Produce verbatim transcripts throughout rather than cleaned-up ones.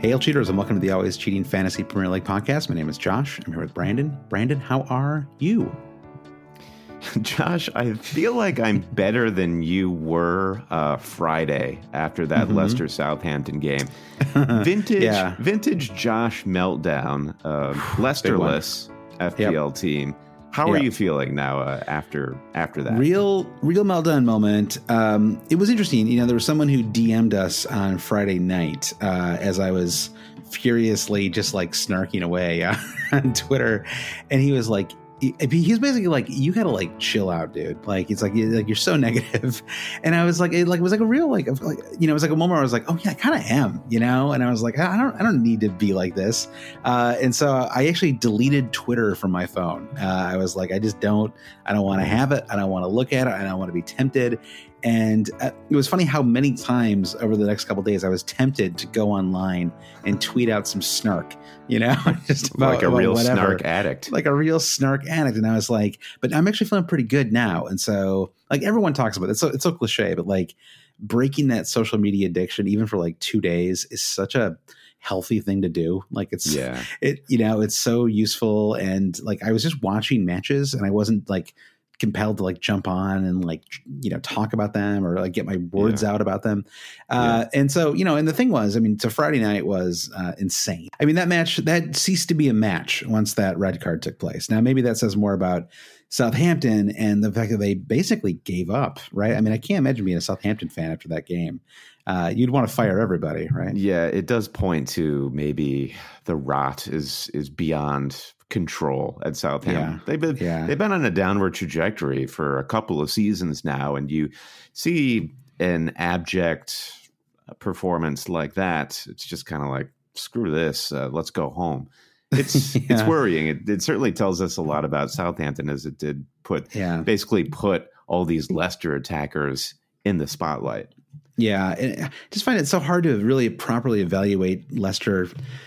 Hail cheaters, and welcome to the Always Cheating Fantasy Premier League podcast. My name is Josh. I'm here with Brandon. Brandon, how are you? Josh, I feel like I'm better than you were uh, Friday after that mm-hmm. Leicester Southampton game. Vintage, yeah. vintage Josh meltdown, uh, Leicesterless F P L yep. team. How yep. are you feeling now uh, after after that? Real, real meltdown moment. Um, it was interesting. You know, there was someone who D M'd us on Friday night uh, as I was furiously just like snarking away uh, on Twitter, and he was like, he's basically like, you gotta like chill out, dude. Like, it's like, like you're so negative. And I was like, it like it was like a real like, like you know, it was like a moment where I was like, oh yeah, I kind of am, you know. And I was like, I don't, I don't need to be like this. Uh, and so I actually deleted Twitter from my phone. Uh, I was like, I just don't, I don't want to have it. I don't want to look at it. I don't want to be tempted. And uh, it was funny how many times over the next couple of days I was tempted to go online and tweet out some snark, you know, just about, like a about real whatever. snark addict, like a real snark addict. And I was like, but I'm actually feeling pretty good now. And so like everyone talks about it. It's so, it's so cliche, but like breaking that social media addiction, even for like two days is such a healthy thing to do. Like it's, yeah. it, you know, it's so useful. And like, I was just watching matches and I wasn't like compelled to like jump on and like, you know, talk about them or like get my words yeah. out about them. Uh, yeah. And so, you know, and the thing was, I mean, so Friday night was uh, insane. I mean, that match, that ceased to be a match once that red card took place. Now, maybe that says more about Southampton and the fact that they basically gave up, right? I mean, I can't imagine being a Southampton fan after that game. Uh, you'd want to fire everybody, right? Yeah, it does point to maybe the rot is is beyond control at Southampton. Yeah. They've been yeah. they've been on a downward trajectory for a couple of seasons now, and you see an abject performance like that, it's just kind of like, screw this, uh, let's go home. It's yeah. it's worrying. It, it certainly tells us a lot about Southampton, as it did put yeah. basically put all these Leicester attackers in the spotlight. Yeah, and I just find it so hard to really properly evaluate Leicester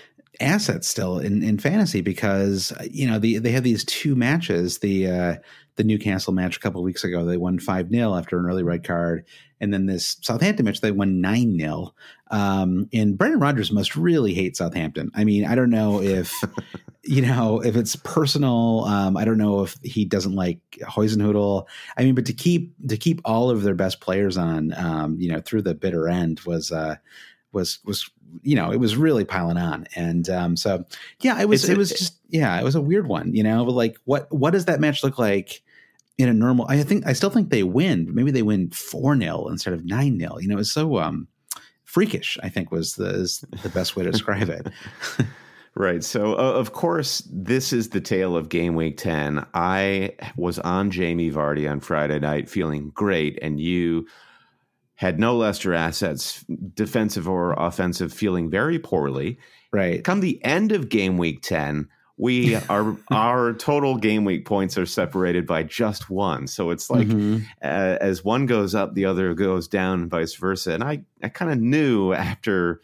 assets still in, in fantasy because, you know, the, they have these two matches, the uh, the Newcastle match a couple of weeks ago, they won five nil after an early red card. And then this Southampton match, they won nine nil. Um, and Brendan Rodgers must really hate Southampton. I mean, I don't know if, you know, if it's personal. Um, I don't know if he doesn't like Huizenhoedel. I mean, but to keep to keep all of their best players on, um, you know, through the bitter end was uh, was was you know, it was really piling on. And um, so, yeah, it was it's, it was just yeah, it was a weird one, you know, but like what what does that match look like in a normal? I think I still think they win. Maybe they win four nil instead of nine nil. You know, it's so um, freakish, I think was the is the best way to describe it. Right. So, uh, of course, this is the tale of game week ten. I was on Jamie Vardy on Friday night feeling great, and you had no Leicester assets, defensive or offensive, feeling very poorly. Right. Come the end of game week ten, we are our total game week points are separated by just one. So it's like mm-hmm. uh, as one goes up, the other goes down, and vice versa. And I, I kind of knew after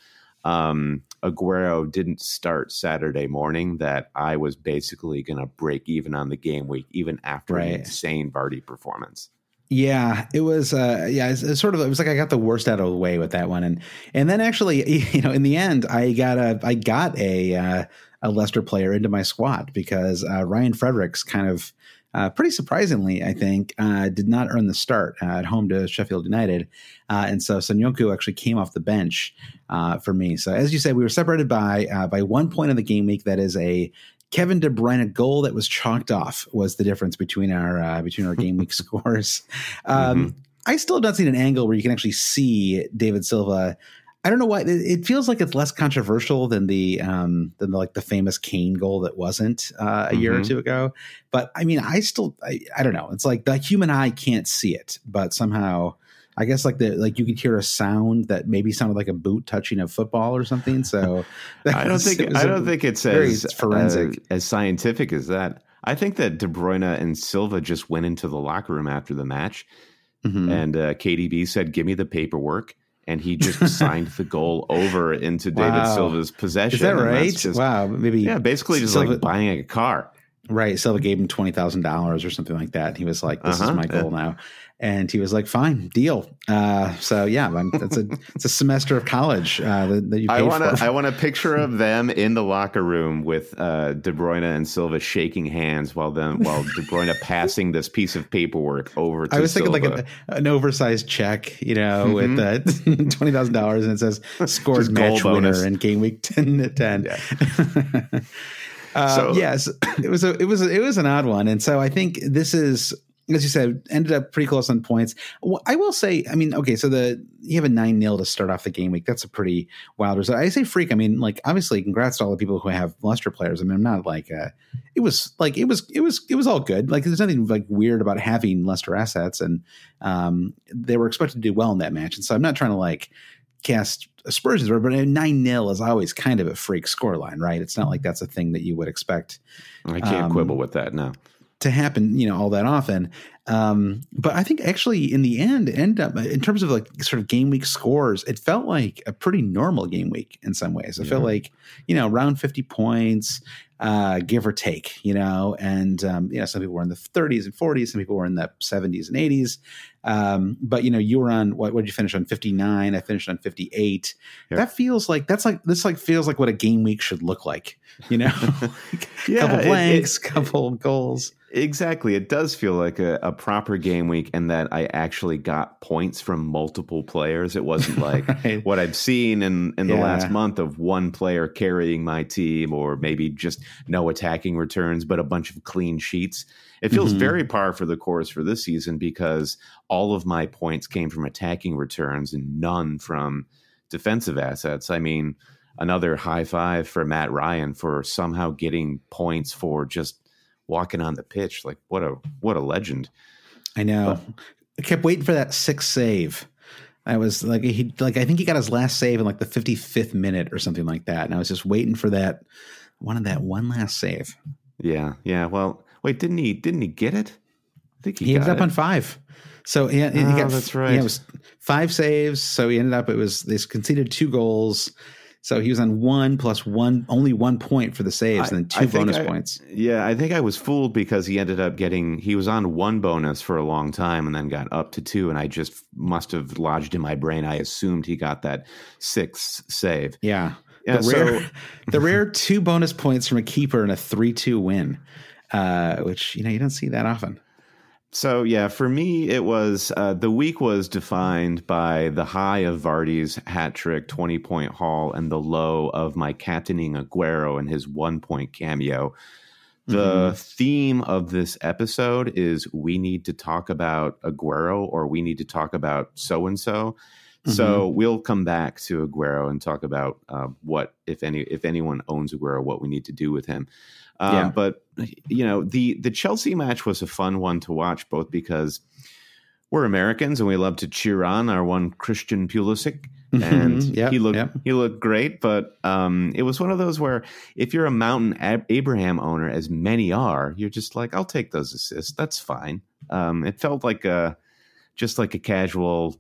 um, Aguero didn't start Saturday morning that I was basically going to break even on the game week, even after right. an insane Vardy performance. Yeah, it was. Uh, yeah, it's, it's sort of. It was like I got the worst out of the way with that one, and and then actually, you know, in the end, I got a I got a uh, a Leicester player into my squad because uh, Ryan Fredericks kind of uh, pretty surprisingly, I think, uh, did not earn the start uh, at home to Sheffield United, uh, and so Sanyonku actually came off the bench uh, for me. So as you said, we were separated by uh, by one point of the game week. That is a Kevin De Bruyne goal that was chalked off was the difference between our uh, between our game week scores. Um, mm-hmm. I still have not seen an angle where you can actually see David Silva. I don't know why. It feels like it's less controversial than the um, than the, like the famous Kane goal that wasn't uh, a mm-hmm. year or two ago. But I mean, I still I, I don't know. It's like the human eye can't see it, but somehow. I guess like the like you could hear a sound that maybe sounded like a boot touching a football or something. So I don't was, think I don't think it's as forensic uh, as scientific as that. I think that De Bruyne and Silva just went into the locker room after the match, mm-hmm. and uh, K D B said, "Give me the paperwork," and he just signed the goal over into David wow. Silva's possession. Is that right? Just, wow, maybe yeah, basically just Silva- like buying a car. Right. Silva gave him twenty thousand dollars or something like that. He was like, this uh-huh, is my goal yeah. now. And he was like, fine, deal. Uh, so, yeah, I'm, that's a it's a semester of college uh, that, that you paid I want for. I want a picture of them in the locker room with uh, De Bruyne and Silva shaking hands while them while De Bruyne passing this piece of paperwork over to I was Silva. thinking like a, an oversized check, you know, mm-hmm. with uh, twenty thousand dollars and it says scored match winner in game week ten to ten. Yeah. uh, so, yes, it was a, it was a, it was an odd one. And so I think this is, as you said, ended up pretty close on points. I will say, I mean, okay, so the you have a nine nil to start off the game week. That's a pretty wild result. I say freak. I mean, like, obviously, congrats to all the people who have Leicester players. I mean, I'm not like, uh, it was like, it was, it was, it was all good. Like, there's nothing like weird about having Leicester assets. And um, they were expected to do well in that match. And so I'm not trying to like cast aspersions, but nine nil is always kind of a freak scoreline, right? It's not like that's a thing that you would expect. I can't um, quibble with that, no. To happen, you know, all that often. Um, but I think actually in the end, end up in terms of like sort of game week scores, it felt like a pretty normal game week in some ways. It yeah. felt like, you know, around fifty points, uh, give or take, you know, and, um, you know, some people were in the thirties and forties, some people were in the seventies and eighties. Um, but, you know, you were on, what, what did you finish on? fifty-nine. I finished on fifty-eight. Yeah. That feels like, that's like, this like feels like what a game week should look like, you know, yeah, couple blanks, it, it, couple goals. Exactly. It does feel like a, a proper game week and that I actually got points from multiple players. It wasn't like right. what I've seen in, in the yeah. last month of one player carrying my team or maybe just no attacking returns, but a bunch of clean sheets. It feels mm-hmm. very par for the course for this season because all of my points came from attacking returns and none from defensive assets. I mean, another high five for Matt Ryan for somehow getting points for just walking on the pitch. Like what a what a legend. I know. But, I kept waiting for that sixth save. I was like he like I think he got his last save in like the fifty-fifth minute or something like that. And I was just waiting for that wanted that one last save. Yeah, yeah. Well, wait, didn't he didn't he get it? I think he, he got ended up it. on five. So he, he oh, got that's right. Yeah, it was five saves. So he ended up it was they conceded two goals. So he was on one plus one, only one point for the saves, I, and then two bonus I, points. Yeah, I think I was fooled because he ended up getting, he was on one bonus for a long time and then got up to two, and I just must have lodged in my brain. I assumed he got that sixth save. Yeah. yeah the, so, rare, the rare two bonus points from a keeper in a three two win, uh, which, you know, you don't see that often. So, yeah, for me, it was uh, the week was defined by the high of Vardy's hat trick, twenty point haul, and the low of my captaining Aguero and his one point cameo. The mm-hmm. theme of this episode is we need to talk about Aguero or we need to talk about so and so. So we'll come back to Aguero and talk about uh, what, if any, if anyone owns Aguero, what we need to do with him. Um, yeah. But, you know, the, the Chelsea match was a fun one to watch, both because we're Americans and we love to cheer on our one Christian Pulisic. And yep, he looked yep. he looked great. But um, it was one of those where if you're a Mountain Ab- Abraham owner, as many are, you're just like, I'll take those assists. That's fine. Um, it felt like a just like a casual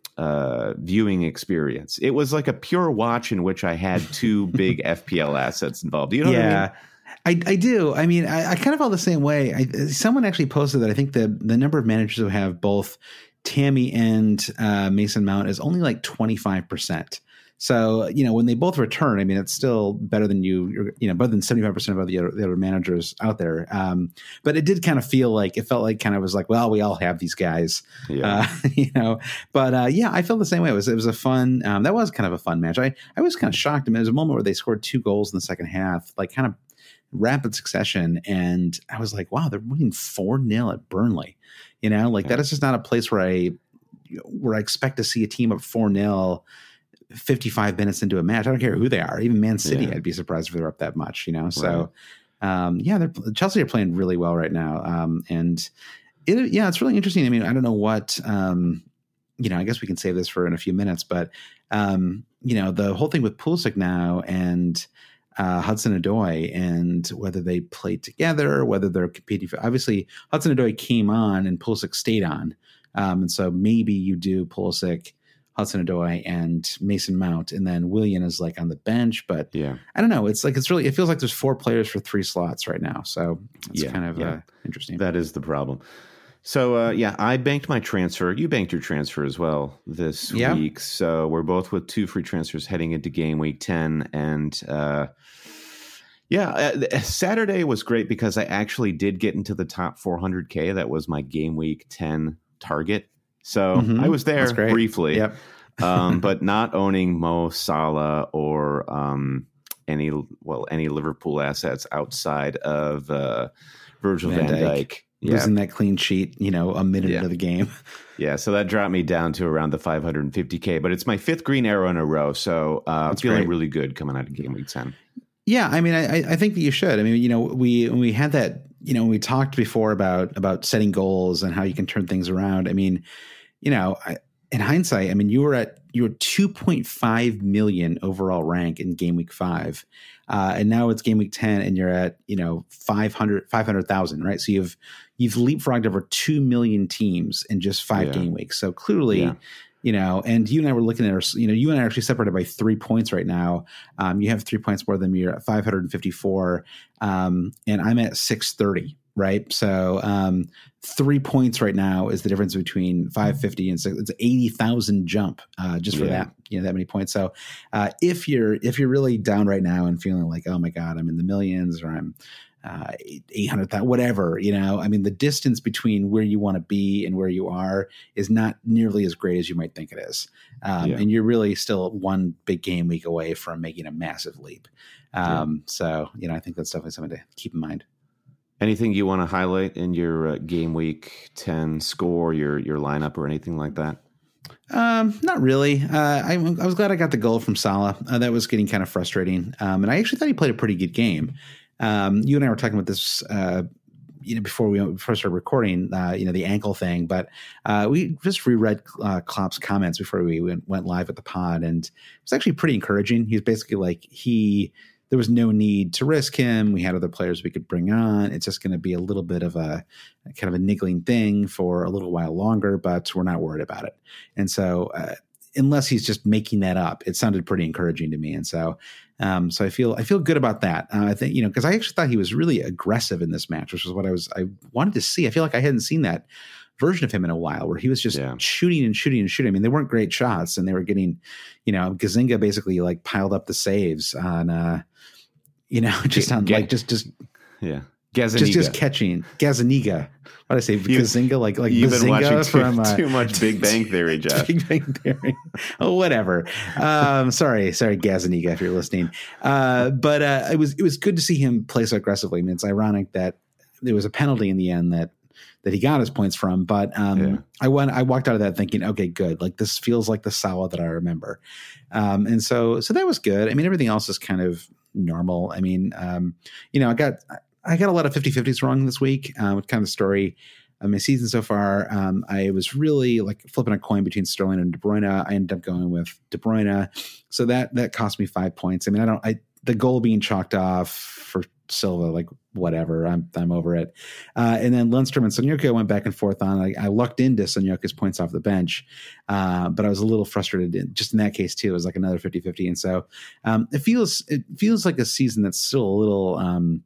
uh, viewing experience. It was like a pure watch in which I had two big F P L assets involved. You know yeah. what I mean? I, I do. I mean, I, I kind of felt the same way. I, someone actually posted that I think the the number of managers who have both Tammy and uh, Mason Mount is only like twenty-five percent. So, you know, when they both return, I mean, it's still better than you, you know, better than seventy-five percent of the other, the other managers out there. Um, but it did kind of feel like, it felt like kind of was like, well, we all have these guys, yeah. uh, you know, but uh, yeah, I felt the same way. It was, it was a fun, um, that was kind of a fun match. I, I was kind of shocked. I mean, there was a moment where they scored two goals in the second half, like kind of rapid succession. And I was like, wow, they're winning four nil at Burnley. You know, like yeah. that is just not a place where I, where I expect to see a team up four nil fifty-five minutes into a match. I don't care who they are. Even Man City, yeah. I'd be surprised if they're up that much, you know? So, right. um, yeah, they're, Chelsea are playing really well right now. Um, and it, yeah, it's really interesting. I mean, I don't know what, um, you know, I guess we can save this for in a few minutes, but, um, you know, the whole thing with Pulisic now and uh, Hudson-Odoi and whether they played together, whether they're competing for, obviously Hudson-Odoi came on and Pulisic stayed on. Um, and so maybe you do Pulisic, Hudson-Odoi and Mason Mount, and then Willian is like on the bench. But yeah, I don't know. It's like it's really it feels like there's four players for three slots right now. So it's yeah, kind of yeah. uh, interesting. That is the problem. So, uh, yeah, I banked my transfer. You banked your transfer as well this yeah. week. So we're both with two free transfers heading into game week ten. And uh, yeah, uh, Saturday was great because I actually did get into the top four hundred K. That was my game week ten target. So mm-hmm. I was there briefly, yep. um, but not owning Mo Salah or um, any, well, any Liverpool assets outside of uh, Virgil van, van Dijk. Dijk. Losing yeah. that clean sheet, you know, a minute yeah. into the game. Yeah, so that dropped me down to around the five hundred fifty K, but it's my fifth green arrow in a row, so uh, I'm feeling great. really good coming out of game week ten. Yeah, I mean, I, I think that you should. I mean, you know, we when we had that, you know, we talked before about about setting goals and how you can turn things around. I mean, you know, I, in hindsight, I mean, you were at you were two point five million overall rank in game week five, uh, and now it's game week ten, and you're at you know five hundred thousand, right? So you've you've leapfrogged over two million teams in just five yeah. game weeks. So clearly, yeah. you know, and you and I were looking at our, you know, you and I are actually separated by three points right now. Um, you have three points more than me. You're at five hundred fifty-four, um, and I'm at six thirty. Right. So um, three points right now is the difference between five fifty and six. It's eighty thousand jump uh, just for yeah. that, you know, that many points. So uh, if you're if you're really down right now and feeling like, oh, my God, I'm in the millions or I'm uh, eight hundred thousand, whatever, you know, I mean, the distance between where you want to be and where you are is not nearly as great as you might think it is. Um, yeah. And you're really still one big game week away from making a massive leap. Um, yeah. So, you know, I think that's definitely something to keep in mind. Anything you want to highlight in your uh, game week ten score, your your lineup, or anything like that? Um, not really. Uh, I, I was glad I got the goal from Salah. Uh, that was getting kind of frustrating. Um, and I actually thought he played a pretty good game. Um, you and I were talking about this, uh, you know, before we first started recording, uh, you know, the ankle thing. But uh, we just reread uh, Klopp's comments before we went, went live at the pod, and it was actually pretty encouraging. He's basically like he. There was no need to risk him. We had other players we could bring on. It's just going to be a little bit of a kind of a niggling thing for a little while longer, but we're not worried about it. And so, uh, unless he's just making that up, it sounded pretty encouraging to me. And so, um, so I feel I feel good about that. Uh, I think you know because I actually thought he was really aggressive in this match, which was what I was I wanted to see. I feel like I hadn't seen that version of him in a while, where he was just yeah. shooting and shooting and shooting. I mean, they weren't great shots, and they were getting, you know, Gazzaniga basically like piled up the saves on. Uh, You know, just on like just just yeah, Gazzaniga. just just catching Gazzaniga. What did I say? Gazzaniga, like like you've been watching too, from uh, too much Big Bang Theory, Josh. Big Bang Theory. Oh, whatever. Um, sorry, sorry, Gazzaniga, if you're listening. Uh, but uh, it was it was good to see him play so aggressively. I mean, it's ironic that there was a penalty in the end that that he got his points from. But um, yeah. I went, I walked out of that thinking, okay, good. Like this feels like the Salah that I remember. Um, and so, so that was good. I mean, everything else is kind of normal. I mean, um, you know, I got, I got a lot of fifty-fifties wrong this week. Um, with kind of the story of my season so far. Um, I was really like flipping a coin between Sterling and De Bruyne. I ended up going with De Bruyne. So that, that cost me five points. I mean, I don't, I, the goal being chalked off for Silva, like whatever, I'm I'm over it. Uh, and then Lundstrom and Sonyuka went back and forth on. I, I lucked into Sonyuka's points off the bench, uh, but I was a little frustrated in, just in that case too. It was like another fifty-fifty. And so um, it feels it feels like a season that's still a little. Um,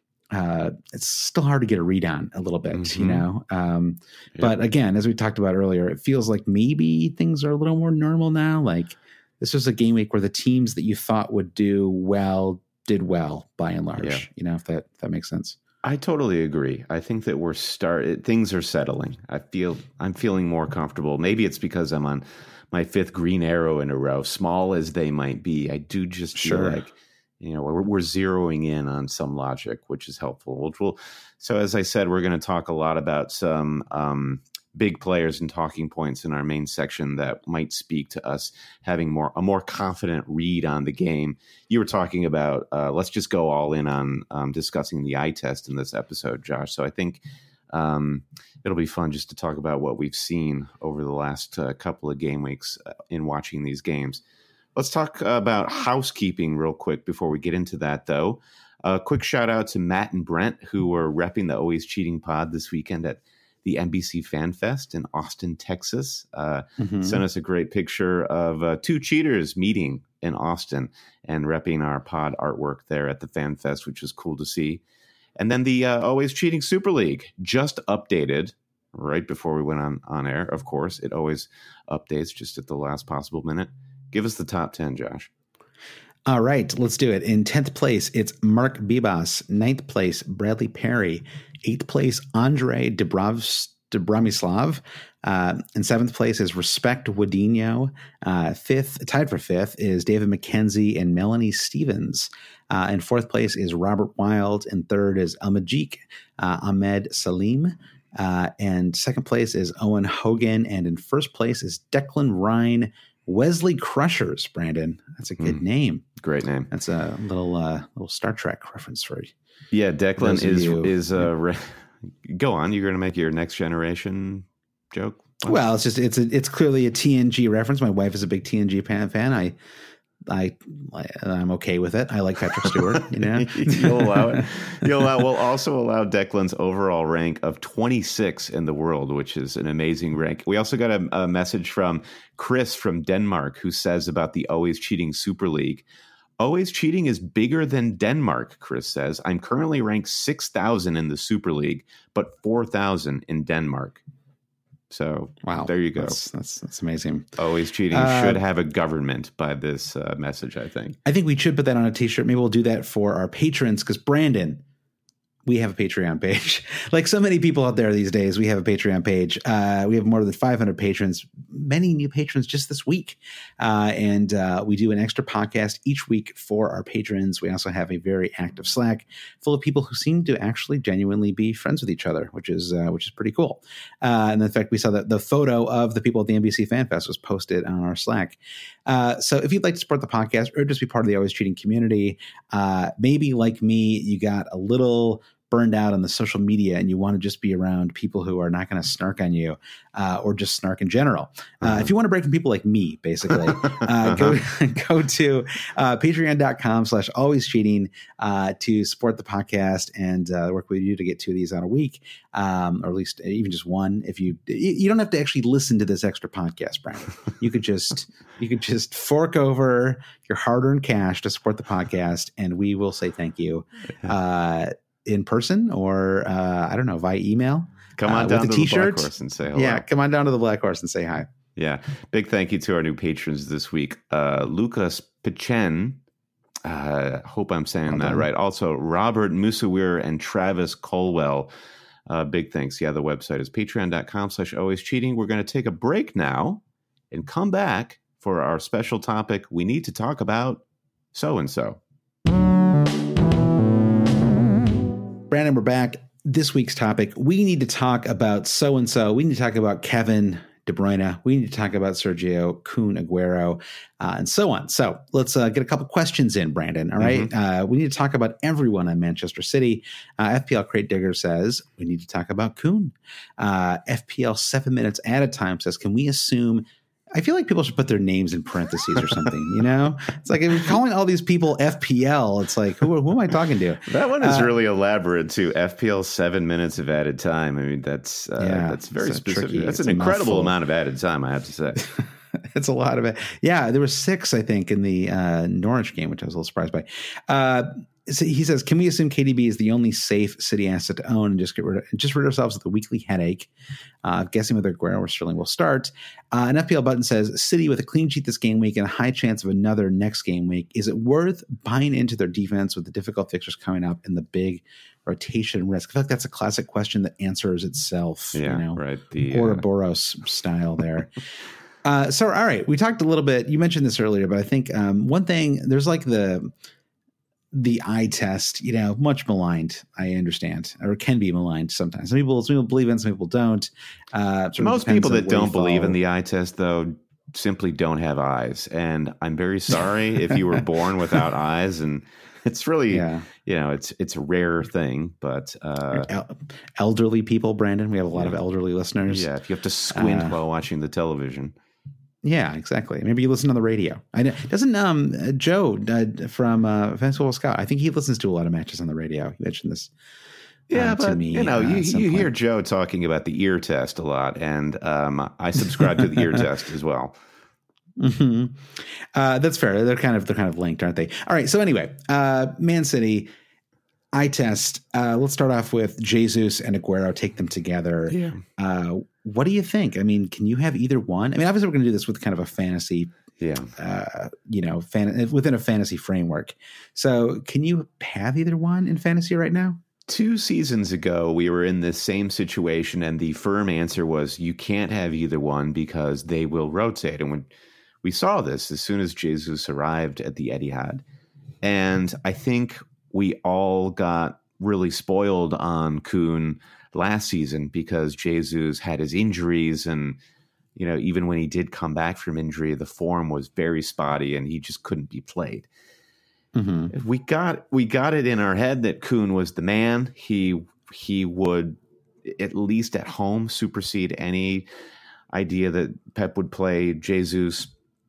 uh, it's still hard to get a read on a little bit, mm-hmm. you know. Um, yeah. But again, as we talked about earlier, it feels like maybe things are a little more normal now. Like this was a game week where the teams that you thought would do well did well by and large, yeah. you know, if that, if that makes sense. I totally agree. I think that we're start things are settling. I feel I'm feeling more comfortable. Maybe it's because I'm on my fifth green arrow in a row, small as they might be. I do just feel sure. like, you know, we're, we're zeroing in on some logic, which is helpful. Which will, so as I said, we're going to talk a lot about some um, big players and talking points in our main section that might speak to us having more a more confident read on the game. You were talking about uh, let's just go all in on um, discussing the eye test in this episode, Josh. So I think um, it'll be fun just to talk about what we've seen over the last uh, couple of game weeks uh, in watching these games. Let's talk about housekeeping real quick before we get into that, though. A quick shout out to Matt and Brent, who were repping the Always Cheating pod this weekend at the N B C Fan Fest in Austin, Texas. Uh, Mm-hmm. Sent us a great picture of uh, two cheaters meeting in Austin and repping our pod artwork there at the Fan Fest, which was cool to see. And then the uh, Always Cheating Super League just updated right before we went on, on air. Of course, it always updates just at the last possible minute. Give us the top ten, Josh. All right, let's do it. In tenth place, it's Mark Bibas. Ninth place, Bradley Perry. Eighth place, Andre Dubrovs, Dobramislav. Uh, in seventh place is Respect Wadinho. Uh, fifth, tied for fifth, is David McKenzie and Melanie Stevens. Uh, in fourth place is Robert Wild. And third is Almajik uh, Ahmed Salim. Uh, and second place is Owen Hogan. And in first place is Declan Ryan. Wesley Crushers, Brandon. That's a good mm, name. Great name. That's a little uh, little Star Trek reference for you. Yeah, Declan is is uh, re- go on. You're going to make your Next Generation joke. What? Well, it's just it's a, it's clearly a T N G reference. My wife is a big T N G fan. I I I'm okay with it. I like Patrick Stewart. You know, you'll allow it. You'll allow. We'll also allow Declan's overall rank of twenty-six in the world, which is an amazing rank. We also got a, a message from Chris from Denmark who says about the Always Cheating Super League. Always Cheating is bigger than Denmark, Chris says. I'm currently ranked six thousand in the Super League, but four thousand in Denmark. So wow, there you go. That's that's, that's amazing. Always Cheating uh, should have a government by this uh, message, I think. I think we should put that on a t-shirt. Maybe we'll do that for our patrons because, Brandon, we have a Patreon page. Like so many people out there these days, we have a Patreon page. Uh, we have more than five hundred patrons, many new patrons just this week. Uh, and uh, we do an extra podcast each week for our patrons. We also have a very active Slack full of people who seem to actually genuinely be friends with each other, which is uh, which is pretty cool. Uh, and in fact, we saw that the photo of the people at the N B C Fan Fest was posted on our Slack. Uh, so if you'd like to support the podcast or just be part of the Always Cheating community, uh, maybe like me, you got a little burned out on the social media and you want to just be around people who are not going to snark on you uh, or just snark in general. Uh, uh-huh. If you want to break from people like me, basically, uh, uh-huh. go go to uh, patreon.com slash always cheating uh, to support the podcast and uh, work with you to get two of these out a week, um, or at least even just one. If you you don't have to actually listen to this extra podcast, Brandon. You could just you could just fork over your hard-earned cash to support the podcast, and we will say thank you. Uh, in person or uh, I don't know, via email. Come on uh, down with to a t-shirt. the Black Horse and say hello. Yeah, come on down to the Black Horse and say hi. Yeah. Big thank you to our new patrons this week. Uh, Lucas Pichen. Uh, hope I'm saying well that right. Also, Robert Musawir and Travis Colwell. Uh, big thanks. Yeah, the website is patreon.com slash always cheating. We're going to take a break now and come back for our special topic. We need to talk about so-and-so. Brandon, we're back. This week's topic, we need to talk about so-and-so. We need to talk about Kevin De Bruyne. We need to talk about Sergio Kun Aguero uh, and so on. So let's uh, get a couple questions in, Brandon. All right. Mm-hmm. Uh, we need to talk about everyone on Manchester City. Uh, F P L Crate Digger says we need to talk about Kun. Uh, F P L Seven Minutes at a Time says, can we assume I feel like people should put their names in parentheses or something, you know? It's like if you're calling all these people F P L, it's like, who, who am I talking to? That one is uh, really elaborate too. F P L seven minutes of added time. I mean, that's uh, yeah, that's very specific. Tricky. That's it's an incredible amount of added time, I have to say. It's a lot of it. Yeah, there were six, I think, in the uh, Norwich game, which I was a little surprised by. Uh, So he says, can we assume K D B is the only safe City asset to own and just get rid of, just rid ourselves of the weekly headache? Uh, guessing whether Aguero or Sterling will start. Uh, an F P L button says, City with a clean sheet this game week and a high chance of another next game week. Is it worth buying into their defense with the difficult fixtures coming up and the big rotation risk? I feel like that's a classic question that answers itself. Yeah, you know, right. The Ouroboros uh... style there. uh, so, all right, we talked a little bit. You mentioned this earlier, but I think um, one thing, there's like the... the eye test, you know, much maligned, I understand, or can be maligned sometimes. Some people, some people believe in, some people don't. Uh, Most people that don't believe in the eye test, though, simply don't have eyes. And I'm very sorry if you were born without eyes. And it's really, yeah. you know, it's it's a rare thing. But uh, El- elderly people, Brandon, we have a lot yeah. of elderly listeners. Yeah, if you have to squint uh, while watching the television. Yeah, exactly. Maybe you listen on the radio. I know, doesn't um Joe uh, from uh, Fantasy Football Scout? I think he listens to a lot of matches on the radio. He mentioned this Yeah, uh, but to me, you know, uh, you, at some you point. hear Joe talking about the ear test a lot, and um, I subscribe to the ear test as well. Mm-hmm. Uh, that's fair. They're kind of they're kind of linked, aren't they? All right. So anyway, uh, Man City, eye test. Uh, let's start off with Jesus and Aguero. Take them together. Yeah. Uh, what do you think? I mean, can you have either one? I mean, obviously, we're going to do this with kind of a fantasy. Yeah. Uh, you know, fan, within a fantasy framework. So, can you have either one in fantasy right now? Two seasons ago, we were in this same situation, and the firm answer was you can't have either one because they will rotate. And when we saw this as soon as Jesus arrived at the Etihad, and I think we all got really spoiled on Kuhn last season because Jesus had his injuries, and you know, even when he did come back from injury, the form was very spotty, and he just couldn't be played. Mm-hmm. We got we got it in our head that Kuhn was the man. He he would, at least at home, supersede any idea that Pep would play Jesus.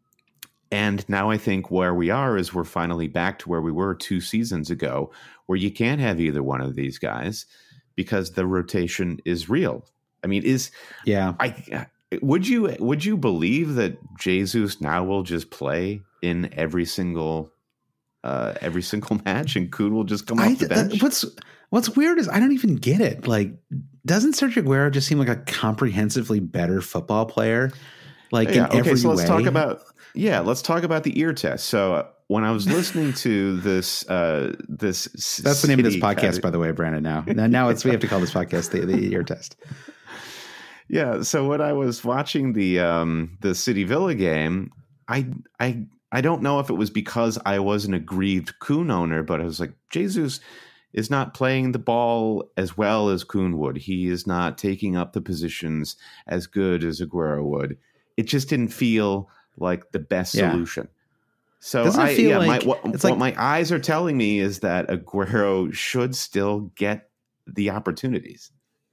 And now I think where we are is we're finally back to where we were two seasons ago, where you can't have either one of these guys because the rotation is real. I mean, is yeah. I would you would you believe that Jesus now will just play in every single Uh, every single match, and Kuhn will just come off I, the bench? Uh, what's What's weird is I don't even get it. Like, doesn't Sergio Aguero just seem like a comprehensively better football player? Like, yeah, in okay, every so let's way? talk about yeah, let's talk about the ear test. So uh, when I was listening to this, uh, this that's the name of this podcast, kind of, by the way, Brandon. Now, now, now it's we have to call this podcast the, the ear test. Yeah. So when I was watching the um, the City Villa game, I I. I don't know if it was because I was an aggrieved Kuhn owner, but I was like, Jesus is not playing the ball as well as Kuhn would. He is not taking up the positions as good as Aguero would. It just didn't feel like the best yeah. solution. So Doesn't I, it feel yeah, like, my, what, it's what like, my eyes are telling me is that Aguero should still get the opportunities.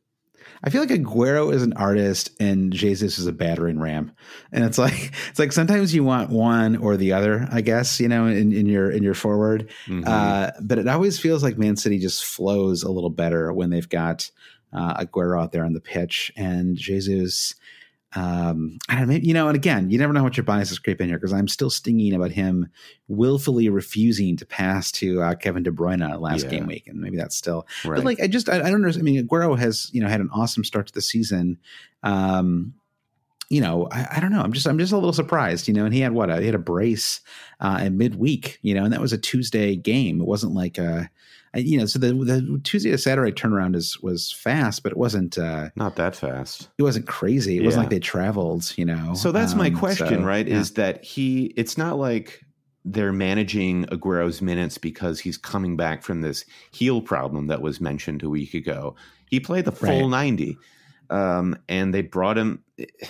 I feel like Aguero is an artist and Jesus is a battering ram. And it's like, it's like sometimes you want one or the other, I guess, you know, in, in your, in your forward. Mm-hmm. Uh, but it always feels like Man City just flows a little better when they've got uh, Aguero out there on the pitch, and Jesus, um, I don't know, you know, and again, you never know what your biases creep in here, because I'm still stinging about him willfully refusing to pass to uh, Kevin De Bruyne last yeah. game week. And maybe that's still, right. But like, I just, I, I don't know. I mean, Aguero has, you know, had an awesome start to the season. Um, you know, I, I don't know. I'm just, I'm just a little surprised, you know, and he had what, he had a brace uh, in midweek, you know, and that was a Tuesday game. It wasn't like, uh, you know, so the, the Tuesday to Saturday turnaround is was fast, but it wasn't uh, not that fast. It wasn't crazy. It yeah. wasn't like they traveled, you know. So that's um, my question, so, right? Yeah. Is that he? It's not like they're managing Aguero's minutes because he's coming back from this heel problem that was mentioned a week ago. He played the full right. ninety, um, and they brought him.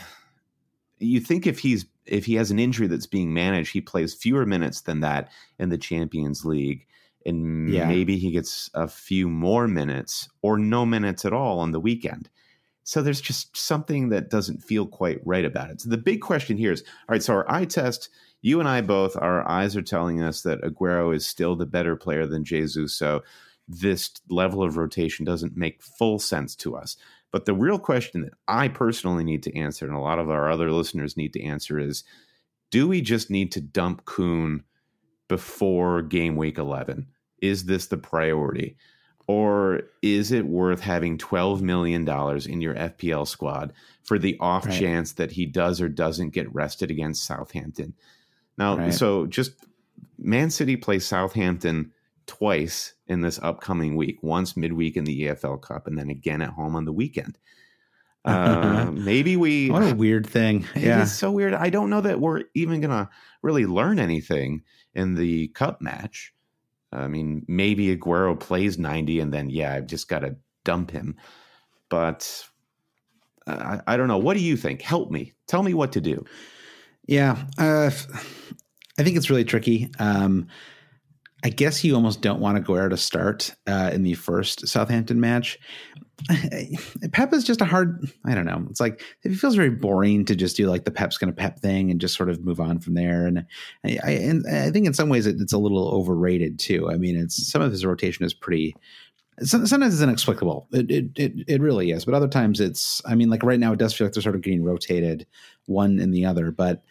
You think if he's if he has an injury that's being managed, he plays fewer minutes than that in the Champions League. And yeah. maybe he gets a few more minutes or no minutes at all on the weekend. So there's just something that doesn't feel quite right about it. So the big question here is, all right, so our eye test, you and I both, our eyes are telling us that Aguero is still the better player than Jesus. So this level of rotation doesn't make full sense to us. But the real question that I personally need to answer, and a lot of our other listeners need to answer, is, do we just need to dump Kuhn before game week eleven? Is this the priority? Or is it worth having twelve million dollars in your F P L squad for the off right. chance that he does or doesn't get rested against Southampton? Now, right. so just Man City plays Southampton twice in this upcoming week, once midweek in the E F L Cup and then again at home on the weekend. Uh, maybe we... What a weird thing. Yeah. It's so weird. I don't know that we're even going to really learn anything in the cup match. I mean, maybe Aguero plays ninety and then, yeah, I've just got to dump him. But uh, I, I don't know. What do you think? Help me. Tell me what to do. Yeah, uh, I think it's really tricky. Um, I guess you almost don't want Aguero to start uh, in the first Southampton match. Pep is just a hard, I don't know. It's like, it feels very boring to just do like the Pep's going to Pep thing and just sort of move on from there. And I, I, and I think in some ways it, it's a little overrated too. I mean, it's some of his rotation is pretty, sometimes it's inexplicable. It, it it it really is. But other times it's, I mean, like right now it does feel like they're sort of getting rotated one in the other. But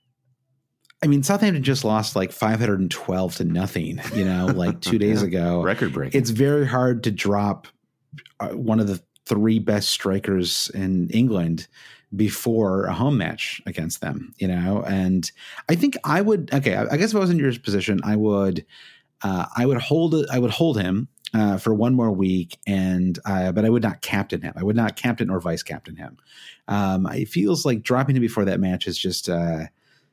I mean, Southampton just lost like five hundred twelve to nothing, you know, like two days yeah. ago. Record breaking. It's very hard to drop uh, one of the three best strikers in England before a home match against them, you know? And I think I would, okay, I, I guess if I was in your position, I would, uh, I would hold it. I would hold him uh, for one more week, and uh, but I would not captain him. I would not captain or vice captain him. Um, it feels like dropping him before that match is just, uh,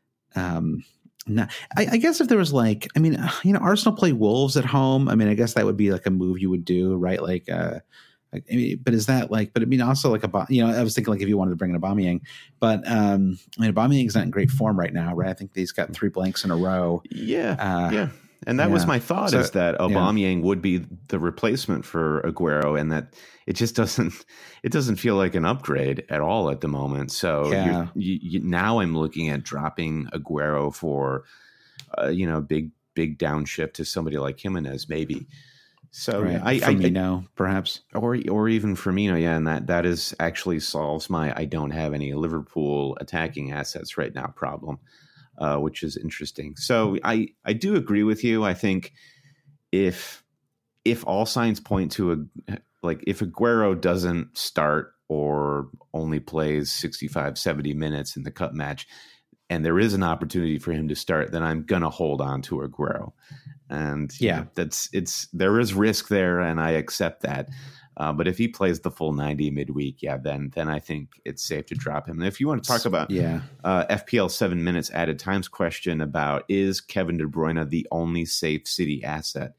um, no, I, I guess if there was like, I mean, you know, Arsenal play Wolves at home. I mean, I guess that would be like a move you would do, right? Like, uh, I mean, but is that like, but I mean, also like a, you know, I was thinking like if you wanted to bring in Aubameyang, but um, I mean, Aubameyang's not in great form right now, right? I think he's got three blanks in a row. Yeah. Uh, yeah. And that yeah. was my thought so, is that Aubameyang yeah. would be the replacement for Aguero, and that it just doesn't, it doesn't feel like an upgrade at all at the moment. So yeah. you, you, now I'm looking at dropping Aguero for, uh, you know, big, big downshift to somebody like Jimenez, maybe. So right. I, Firmino, I, perhaps, or or even Firmino, yeah, and that that is actually solves my I don't have any Liverpool attacking assets right now problem, uh, which is interesting. So I I do agree with you. I think if if all signs point to a like if Aguero doesn't start or only plays sixty-five, seventy minutes in the cup match, and there is an opportunity for him to start, then I'm gonna hold on to Aguero. And yeah, know, that's it's there is risk there, and I accept that. Uh, but if he plays the full ninety midweek, yeah, then then I think it's safe to drop him. And if you want to talk about yeah, uh, F P L seven minutes added times question about is Kevin De Bruyne the only safe City asset?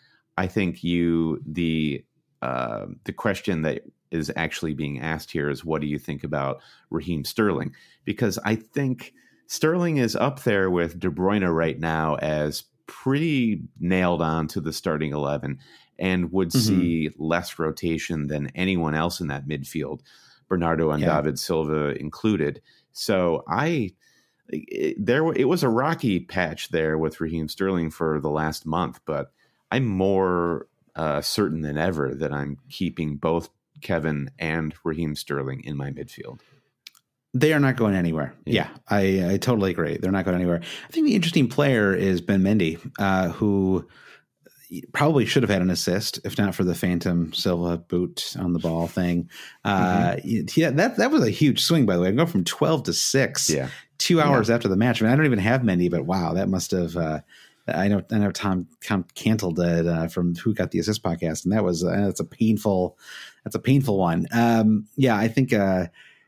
I think you the uh, the question that is actually being asked here is what do you think about Raheem Sterling? Because I think Sterling is up there with De Bruyne right now as pretty nailed on to the starting eleven and would mm-hmm. see less rotation than anyone else in that midfield, Bernardo and yeah. David Silva included. So I, it, there it was a rocky patch there with Raheem Sterling for the last month, but I'm more uh, certain than ever that I'm keeping both Kevin and Raheem Sterling in my midfield. They are not going anywhere. Yeah, yeah I, I totally agree. They're not going anywhere. I think the interesting player is Ben Mendy, uh, who probably should have had an assist if not for the Phantom Silva boot on the ball thing. Uh, mm-hmm. Yeah, that that was a huge swing, by the way. I go from twelve to six, yeah. two hours yeah. after the match. I mean, I don't even have Mendy, but wow, that must have. Uh, I know, I know. Tom, Tom Cantle did uh, from Who Got the Assist podcast, and that was uh, that's a painful, that's a painful one. Um, yeah, I think. Uh,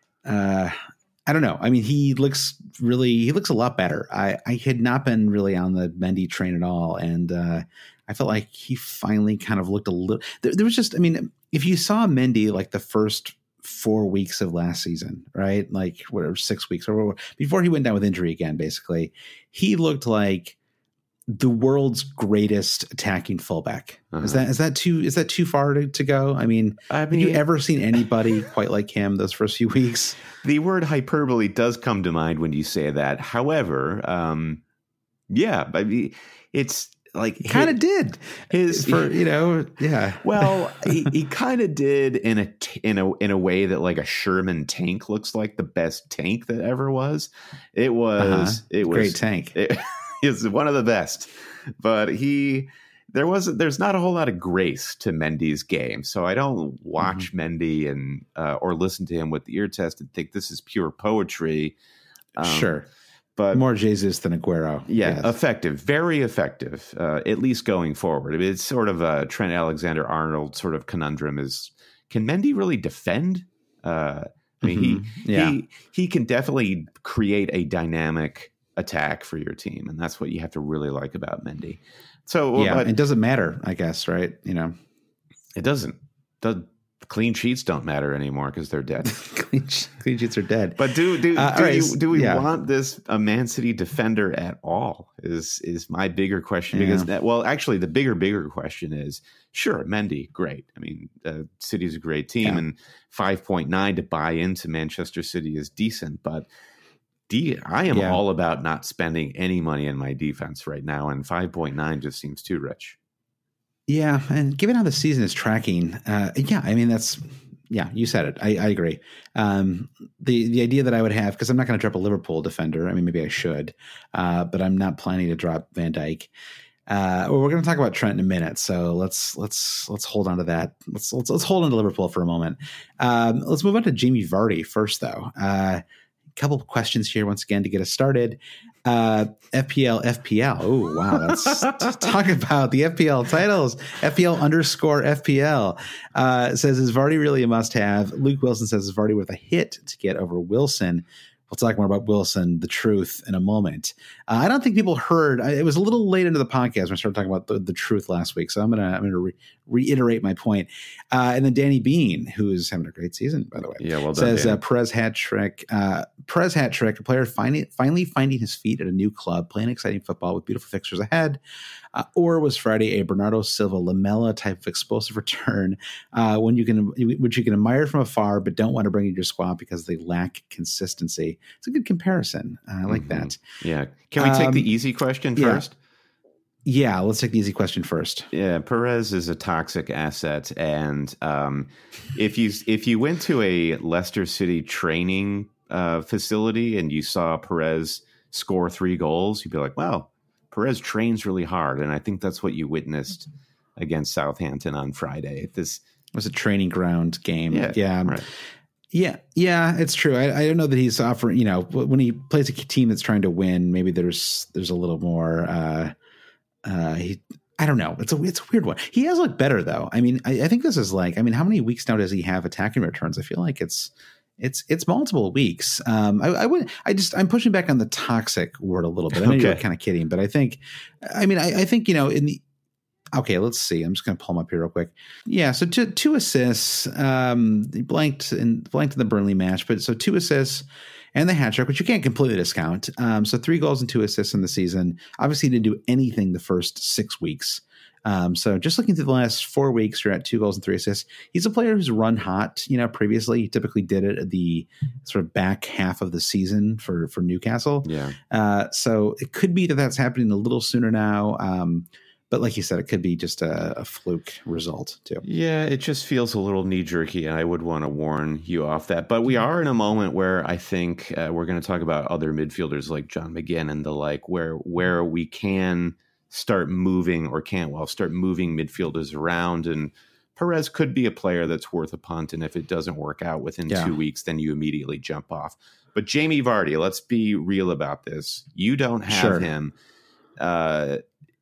uh, I don't know. I mean, he looks really, he looks a lot better. I, I had not been really on the Mendy train at all. And uh, I felt like he finally kind of looked a little, there, there was just, I mean, if you saw Mendy like the first four weeks of last season, right? Like whatever, six weeks or whatever, before he went down with injury again, basically, he looked like the world's greatest attacking fullback. Uh-huh. Is that, is that too, is that too far to, to go? I mean, I mean, have you ever seen anybody quite like him those first few weeks? The word hyperbole does come to mind when you say that. However, um, yeah, I mean, it's like kind of did his for, you know, yeah. Well, he, he kind of did in a, in a, in a way that like a Sherman tank looks like the best tank that ever was. It was, uh-huh. it was great tank. It, is one of the best, but he there wasn't there's not a whole lot of grace to Mendy's game, so I don't watch mm-hmm. Mendy and uh, or listen to him with the ear test and think this is pure poetry. Um, sure, but more Jesus than Aguero. Yeah, yes. effective, very effective, uh, at least going forward. I mean, it's sort of a Trent Alexander-Arnold sort of conundrum: is can Mendy really defend? Uh, I mean, mm-hmm. he yeah. he he can definitely create a dynamic attack for your team, and that's what you have to really like about Mendy. So yeah, but it doesn't matter, I guess, right? You know, it doesn't. The clean sheets don't matter anymore because they're dead. clean, clean sheets are dead. But do do uh, do, right, you, do we yeah. want this a Man City defender at all? Is is my bigger question? Yeah. Because that, well, actually, the bigger bigger question is sure, Mendy, great. I mean, uh, City's a great team, yeah. and five point nine to buy into Manchester City is decent, but. D, I am yeah. all about not spending any money in my defense right now, and five point nine just seems too rich. Yeah, and given how the season is tracking, uh, yeah, I mean that's yeah, you said it. I, I agree. Um, the the idea that I would have, because I'm not going to drop a Liverpool defender. I mean, maybe I should, uh, but I'm not planning to drop Van Dijk. Uh, well, we're going to talk about Trent in a minute, so let's let's let's hold on to that. Let's let's let's hold on to Liverpool for a moment. Um, let's move on to Jamie Vardy first, though. A uh, couple of questions here once again to get us started. Uh, F P L, F P L. Oh, wow. Let's talk about the F P L titles. F P L underscore F P L uh, says, is Vardy really a must have? Luke Wilson says, is Vardy worth a hit to get over Wilson? We'll talk more about Wilson, the truth, in a moment. Uh, I don't think people heard. I, it was a little late into the podcast when I started talking about the, the truth last week, so I'm gonna I'm gonna re- reiterate my point. Uh, and then Danny Bean, who is having a great season, by the way, yeah, well done, says uh, Perez hat trick. Uh, Perez hat trick. A player finally finally finding his feet at a new club, playing exciting football with beautiful fixtures ahead. Uh, or was Friday a Bernardo Silva Lamella type of explosive return, uh, when you can, which you can admire from afar, but don't want to bring into your squad because they lack consistency? It's a good comparison. Uh, I like mm-hmm. that. Yeah. Can we take um, the easy question first? Yeah. yeah, let's take the easy question first. Yeah, Perez is a toxic asset, and um, if you if you went to a Leicester City training uh, facility and you saw Perez score three goals, you'd be like, wow. Perez trains really hard, and I think that's what you witnessed against Southampton on Friday. This was a training ground game. Yeah, yeah, right. yeah, yeah. It's true. I, I don't know that he's offering. You know, when he plays a team that's trying to win, maybe there's there's a little more. Uh, uh, he, I don't know. It's a it's a weird one. He has looked better though. I mean, I, I think this is like. I mean, how many weeks now does he have attacking returns? I feel like it's. It's it's multiple weeks. Um, I, I would I just I'm pushing back on the toxic word a little bit. I know okay. You're kind of kidding, but I think I mean I, I think you know in the okay. Let's see. I'm just going to pull him up here real quick. Yeah. So two two assists. Um, he blanked and blanked in the Burnley match, but so two assists and the hat trick, which you can't completely discount. Um, so three goals and two assists in the season. Obviously, he didn't do anything the first six weeks. Um, so just looking through the last four weeks, you're at two goals and three assists. He's a player who's run hot. You know, previously he typically did it at the sort of back half of the season for for Newcastle. Yeah. Uh, so it could be that that's happening a little sooner now. Um, but like you said, it could be just a, a fluke result too. Yeah, it just feels a little knee jerky, and I would want to warn you off that. But we are in a moment where I think uh, we're going to talk about other midfielders like John McGinn and the like, where where we can start moving or can't well start moving midfielders around, and Perez could be a player that's worth a punt, and if it doesn't work out within yeah. two weeks then you immediately jump off. But Jamie Vardy, let's be real about this. You don't have sure. him. Uh,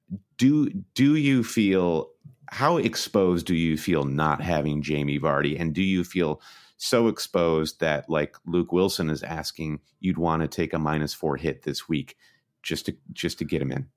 do do you feel how exposed do you feel not having Jamie Vardy, and do you feel so exposed that, like Luke Wilson is asking, you'd want to take a minus four hit this week just to just to get him in?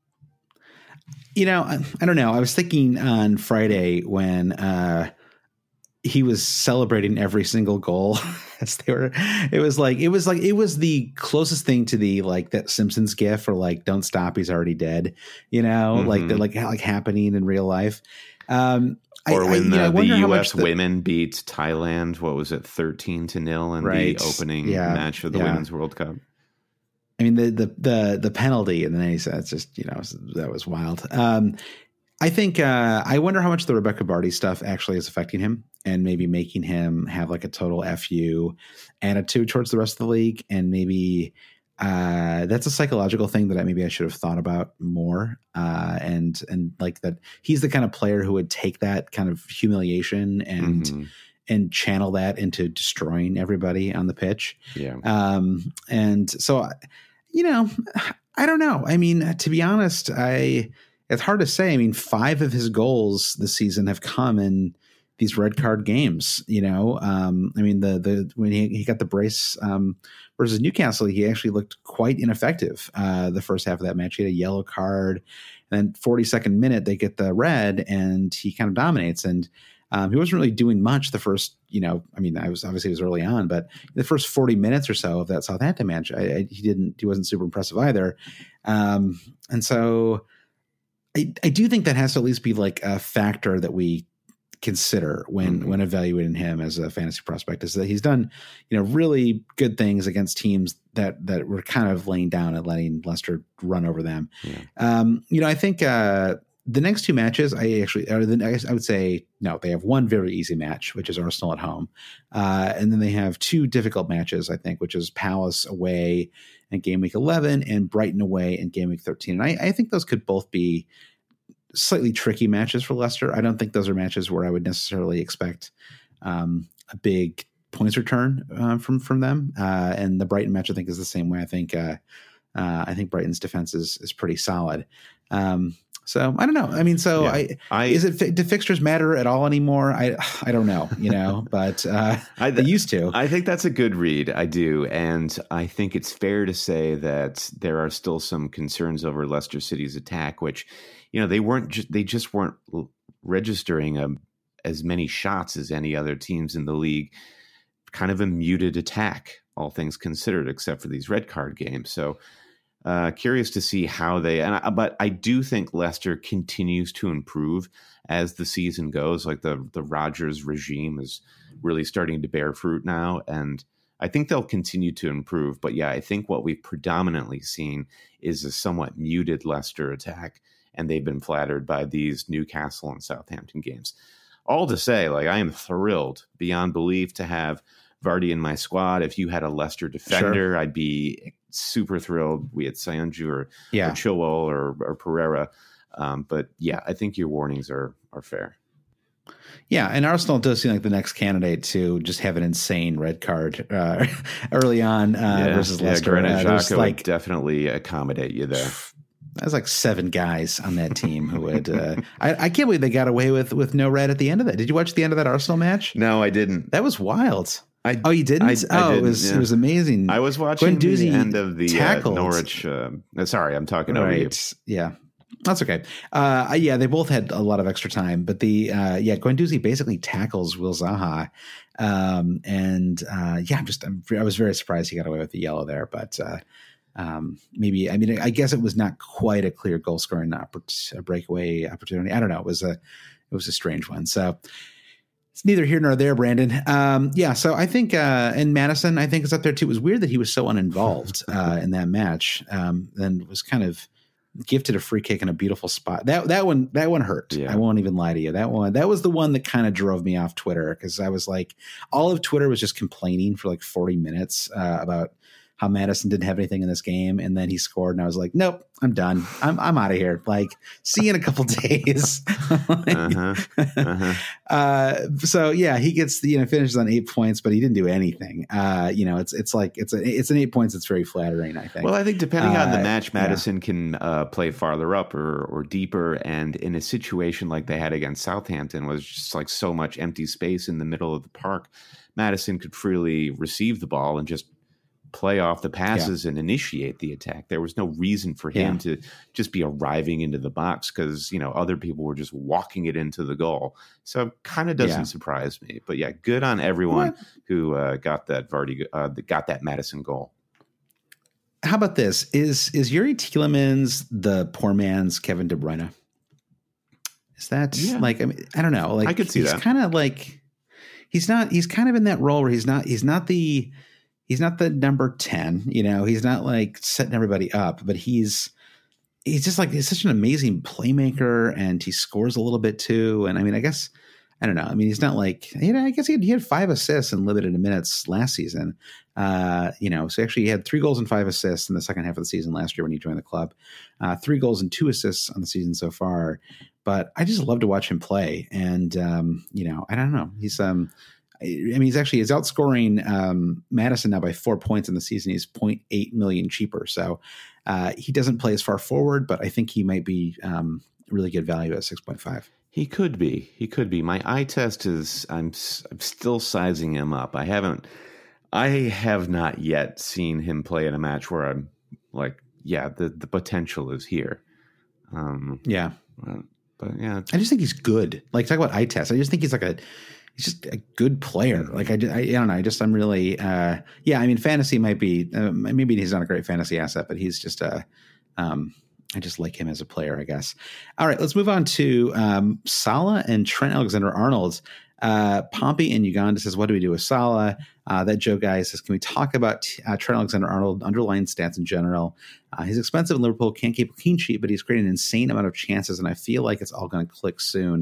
You know, I, I don't know. I was thinking on Friday when uh, he was celebrating every single goal as they were. It was like it was like it was the closest thing to the like that Simpsons gif or like "Don't stop, he's already dead." You know, mm-hmm. like the, like like happening in real life. Um, or I, when I, the, you know, the U S the, women beat Thailand, what was it, thirteen to nil in right. the opening yeah. match of the yeah. Women's World Cup? I mean, the, the, the, the penalty, and then he said, it's just, you know, that was wild. Um, I think, uh, I wonder how much the Rebecca Vardy stuff actually is affecting him and maybe making him have like a total F U attitude towards the rest of the league. And maybe, uh, that's a psychological thing that I, maybe I should have thought about more. Uh, and, and like that he's the kind of player who would take that kind of humiliation and, mm-hmm. and channel that into destroying everybody on the pitch. Yeah. Um, and so, you know, I don't know. I mean, to be honest, I it's hard to say. I mean, five of his goals this season have come in these red card games. You know, um, I mean, the the when he, he got the brace um, versus Newcastle, he actually looked quite ineffective. Uh, the first half of that match, he had a yellow card, and then forty-second minute they get the red, and he kind of dominates. And Um, he wasn't really doing much the first, you know, I mean, I was obviously it was early on, but the first forty minutes or so of that Southampton match, I, I, he didn't, he wasn't super impressive either. Um, and so I, I do think that has to at least be like a factor that we consider when, mm-hmm. when evaluating him as a fantasy prospect, is that he's done, you know, really good things against teams that, that were kind of laying down and letting Leicester run over them. Yeah. Um, you know, I think, uh, the next two matches, I actually, or the, I guess I would say, no, they have one very easy match, which is Arsenal at home. Uh, and then they have two difficult matches, I think, which is Palace away in game week eleven and Brighton away in game week thirteen. And I, I think those could both be slightly tricky matches for Leicester. I don't think those are matches where I would necessarily expect um, a big points return uh, from from them. Uh, and the Brighton match, I think, is the same way. I think uh, uh, I think Brighton's defense is is pretty solid. Um, so I don't know. I mean, so yeah. I, I is it do fixtures matter at all anymore? I I don't know. You know, but uh, I, they used to. I think that's a good read. I do, and I think it's fair to say that there are still some concerns over Leicester City's attack, which, you know, they weren't just, they just weren't registering a, as many shots as any other teams in the league. Kind of a muted attack, all things considered, except for these red card games. So uh, curious to see how they, and I, but I do think Leicester continues to improve as the season goes. Like the, the Rodgers regime is really starting to bear fruit now. And I think they'll continue to improve. But yeah, I think what we've predominantly seen is a somewhat muted Leicester attack. And they've been flattered by these Newcastle and Southampton games. All to say, like, I am thrilled beyond belief to have Vardy in my squad. If you had a Leicester defender, sure. I'd be super thrilled. We had Sayunju or, yeah. or Chilwell or, or Pereira. Um, but yeah, I think your warnings are are fair. Yeah, and Arsenal does seem like the next candidate to just have an insane red card uh, early on uh, yeah, versus Leicester. Yeah, Granit Xhaka like, would definitely accommodate you there. There's like seven guys on that team who would. Uh, I, I can't believe they got away with with no red at the end of that. Did you watch the end of that Arsenal match? No, I didn't. That was wild. I, oh, you didn't? I, I oh, didn't, it was yeah. it was amazing. I was watching the end of the uh, Norwich. Uh, sorry, I'm talking over right. you. Yeah, that's okay. Uh, yeah, they both had a lot of extra time, but the uh, yeah, Guendouzi basically tackles Will Zaha, um, and uh, yeah, I'm just I'm, I was very surprised he got away with the yellow there, but. Uh, Um, maybe, I mean, I guess it was not quite a clear goal scoring oppor- a breakaway opportunity. I don't know. It was a, it was a strange one. So it's neither here nor there, Brandon. Um, yeah. So I think, uh, and Madison, I think is up there too. It was weird that he was so uninvolved, uh, in that match. Um, and was kind of gifted a free kick in a beautiful spot. That, that one, that one hurt. Yeah. I won't even lie to you. That one, that was the one that kind of drove me off Twitter. Cause I was like, all of Twitter was just complaining for like forty minutes, uh, about how Madison didn't have anything in this game, and then he scored, and I was like, "Nope, I'm done. I'm I'm out of here. Like, see you in a couple days." like, uh-huh. Uh-huh. Uh, so yeah, he gets you know finishes on eight points, but he didn't do anything. Uh, you know, it's it's like it's a it's an eight points. It's very flattering, I think. Well, I think depending uh, on the match, Madison yeah. can uh, play farther up or or deeper, and in a situation like they had against Southampton, was just like so much empty space in the middle of the park. Madison could freely receive the ball and just play off the passes yeah. and initiate the attack. There was no reason for him yeah. to just be arriving into the box because, you know, other people were just walking it into the goal. So it kind of doesn't yeah. surprise me. But yeah, good on everyone what? who uh, got that Vardy, uh, got that Madison goal. How about this? Is is Yuri Tielemans the poor man's Kevin De Bruyne? Is that yeah. like, I mean, I don't know. Like I could see he's that. kind of like, he's not, he's kind of in that role where he's not, he's not the, He's not the number ten, you know, he's not like setting everybody up, but he's, he's just like, he's such an amazing playmaker and he scores a little bit too. And I mean, I guess, I don't know. I mean, he's not like, you know, I guess he had, he had five assists in limited minutes last season. Uh, you know, so actually he had three goals and five assists in the second half of the season last year when he joined the club, uh, three goals and two assists on the season so far. But I just love to watch him play. And, um, you know, I don't know. He's, um, I mean, he's actually he's outscoring um, Madison now by four points in the season. He's zero point eight million cheaper. So uh, he doesn't play as far forward, but I think he might be um, really good value at six point five. He could be. He could be. My eye test is I'm, I'm still sizing him up. I haven't I have not yet seen him play in a match where I'm like, yeah, the, the potential is here. Um, yeah. Uh, but yeah. I just think he's good. Like, talk about eye test. I just think he's like a He's just a good player. Like I, I, I don't know. I just, I'm really, uh, yeah. I mean, fantasy might be, uh, maybe he's not a great fantasy asset, but he's just, uh, um, I just like him as a player, I guess. All right, let's move on to um, Salah and Trent Alexander-Arnold. Uh, Pompey in Uganda says, what do we do with Salah? Uh, that Joe guy says, can we talk about uh, Trent Alexander-Arnold underlying stats in general? Uh, he's expensive in Liverpool, can't keep a clean sheet, but he's creating an insane amount of chances, and I feel like it's all going to click soon.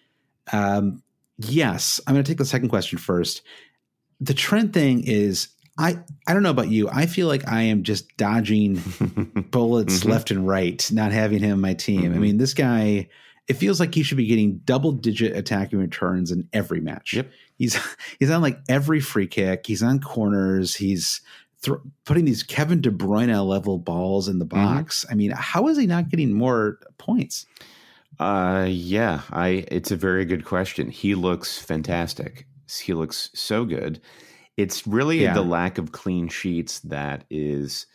Um, yes, I'm going to take the second question first. The Trent thing is, I, I don't know about you. I feel like I am just dodging bullets mm-hmm. left and right, not having him on my team. Mm-hmm. I mean, this guy, it feels like he should be getting double-digit attacking returns in every match. Yep. He's he's on like every free kick. He's on corners. He's th- putting these Kevin De Bruyne level balls in the box. Mm-hmm. I mean, how is he not getting more points? Uh, yeah, I. It's a very good question. He looks fantastic. He looks so good. It's really yeah. the lack of clean sheets that is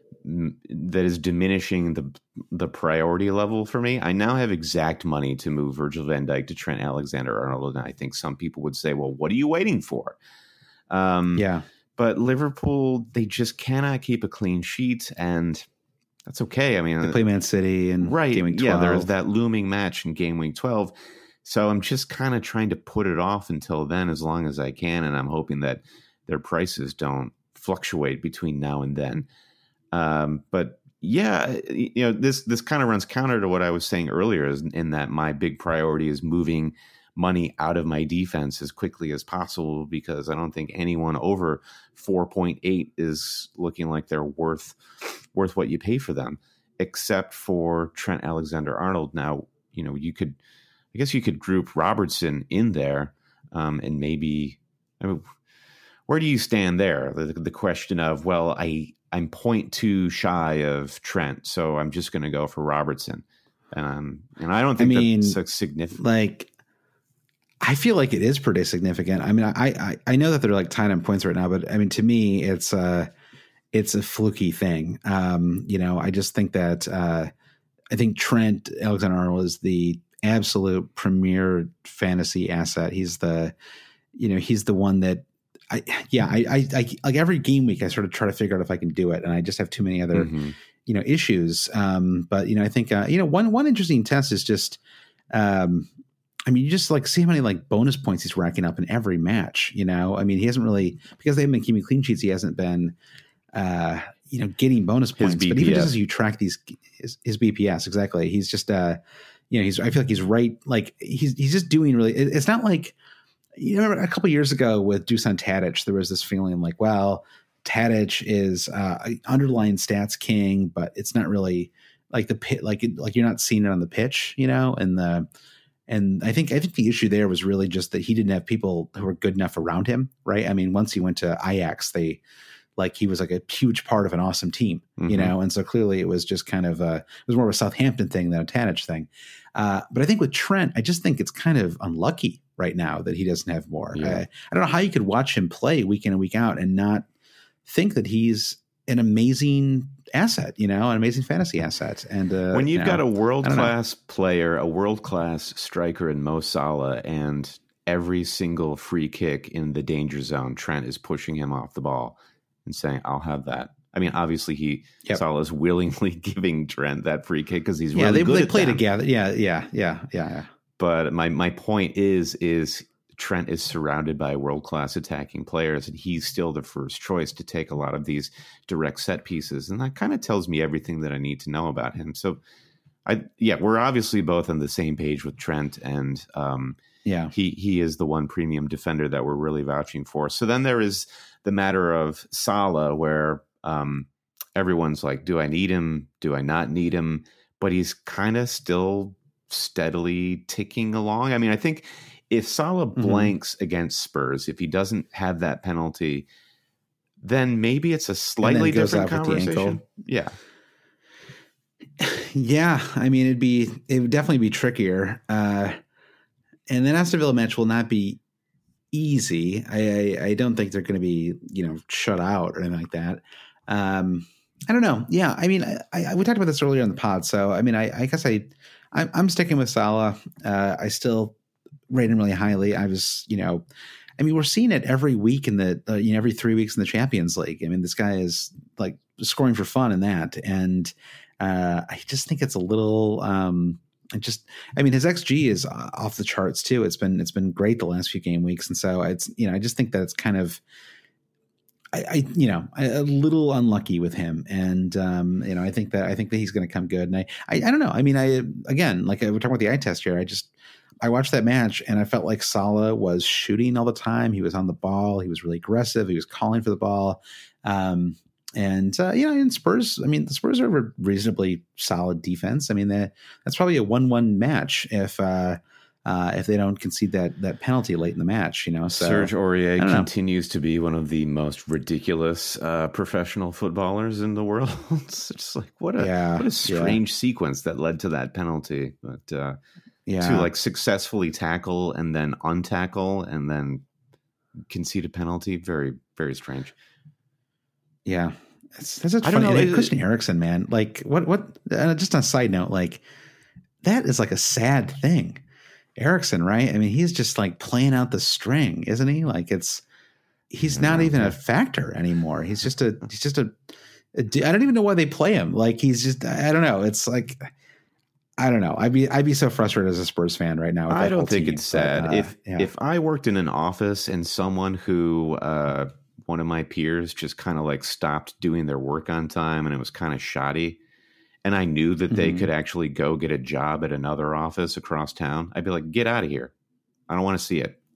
that is diminishing the the priority level for me. I now have exact money to move Virgil van Dijk to Trent Alexander-Arnold, and I think some people would say, "Well, what are you waiting for?" Um, yeah, but Liverpool, they just cannot keep a clean sheet, and that's okay. I mean, they play Man City and right, game week twelve. Yeah, there's that looming match in game week twelve. So I'm just kind of trying to put it off until then, as long as I can, and I'm hoping that their prices don't fluctuate between now and then. Um, but yeah, you know, this this kind of runs counter to what I was saying earlier, is in that my big priority is moving money out of my defense as quickly as possible, because I don't think anyone over four point eight is looking like they're worth worth what you pay for them, except for Trent Alexander-Arnold. Now, you know, you could, I guess you could group Robertson in there, um, and maybe, I mean, where do you stand there? The, the question of, well, I, I'm point two shy of Trent, so I'm just going to go for Robertson. And um, and I don't think I mean, that's significant. Like, I feel like it is pretty significant. I mean, I, I, I know that they're like tied on points right now, but I mean, to me, it's a, it's a fluky thing. Um, you know, I just think that uh, I think Trent Alexander-Arnold is the absolute premier fantasy asset. He's the, you know, he's the one that, I, yeah, I, I, I, like every game week, I sort of try to figure out if I can do it, and I just have too many other, mm-hmm. you know, issues. Um, but you know, I think, uh, you know, one one interesting test is just, um, I mean, you just like see how many like bonus points he's racking up in every match. You know, I mean, he hasn't really, because they haven't been keeping clean sheets, he hasn't been, uh, you know, getting bonus points. But even just as you track these, his, his B P S, exactly, he's just, uh, you know, he's. I feel like he's right. Like he's he's just doing really. It, it's not like. You remember a couple of years ago with Dusan Tadic, there was this feeling like, well, Tadic is uh, underlying stats king, but it's not really like the pit, like like you're not seeing it on the pitch, you know. And the and I think I think the issue there was really just that he didn't have people who were good enough around him, right? I mean, once he went to Ajax, they like he was like a huge part of an awesome team, mm-hmm. you know. And so clearly, it was just kind of a, it was more of a Southampton thing than a Tadic thing. Uh, but I think with Trent, I just think it's kind of unlucky right now that he doesn't have more. Yeah. I, I don't know how you could watch him play week in and week out and not think that he's an amazing asset, you know, an amazing fantasy asset. And uh, when you've you know, got a world-class player, a world-class striker in Mo Salah, and every single free kick in the danger zone, Trent is pushing him off the ball and saying, I'll have that. I mean, obviously, he yep. Salah's willingly giving Trent that free kick because he's really yeah, they, good they at play them. together. Yeah, yeah, yeah, yeah, yeah. But my my point is is Trent is surrounded by world-class attacking players, and he's still the first choice to take a lot of these direct set pieces, and that kind of tells me everything that I need to know about him. So, I yeah, we're obviously both on the same page with Trent, and um, yeah, he he is the one premium defender that we're really vouching for. So then there is the matter of Salah, where um, everyone's like, do I need him? Do I not need him? But he's kind of still steadily ticking along. I mean, I think if Salah blanks mm-hmm. against Spurs, if he doesn't have that penalty, then maybe it's a slightly different conversation. Yeah. Yeah. I mean, it'd be, it would definitely be trickier. Uh, and then Aston Villa match will not be easy. I, I, I don't think they're going to be, you know, shut out or anything like that. Um, I don't know. Yeah. I mean, I, I, we talked about this earlier in the pod. So, I mean, I, I guess I, I'm, I'm sticking with Salah. Uh, I still rate him really highly. I was, you know, I mean, we're seeing it every week in the, uh, you know, every three weeks in the Champions League. I mean, this guy is like scoring for fun in that. And uh, I just think it's a little, um, it just, I mean, his X G is off the charts too. It's been, it's been great the last few game weeks. And so it's, you know, I just think that it's kind of, I, I you know, a little unlucky with him. And, um, you know, I think that, I think that he's going to come good. And I, I, I don't know. I mean, I, again, like we're talking about the eye test here. I just, I watched that match and I felt like Salah was shooting all the time. He was on the ball. He was really aggressive. He was calling for the ball. Um, And, uh, you know, in Spurs, I mean, the Spurs are a reasonably solid defense. I mean, that's probably a one one match if uh, uh, if they don't concede that that penalty late in the match, you know. So, Serge Aurier continues to be one of the most ridiculous uh, professional footballers in the world. It's just like, what a, yeah, what a strange yeah. sequence that led to that penalty. But uh, yeah. to like successfully tackle and then untackle and then concede a penalty, very, very strange. Yeah. That's, that's funny. I don't know. It, Christian Eriksen, man, like what, what, uh, just on a side note, like that is like a sad thing. Eriksen, right? I mean, he's just like playing out the string, isn't he? Like it's, he's not even a factor anymore. He's just a, he's just a, a, I don't even know why they play him. Like he's just, I don't know. It's like, I don't know. I'd be, I'd be so frustrated as a Spurs fan right now. I don't think team, it's sad. But, uh, if, yeah. if I worked in an office and someone who, uh, one of my peers just kind of like stopped doing their work on time and it was kind of shoddy, and I knew that mm-hmm. they could actually go get a job at another office across town, I'd be like, get out of here. I don't want to see it.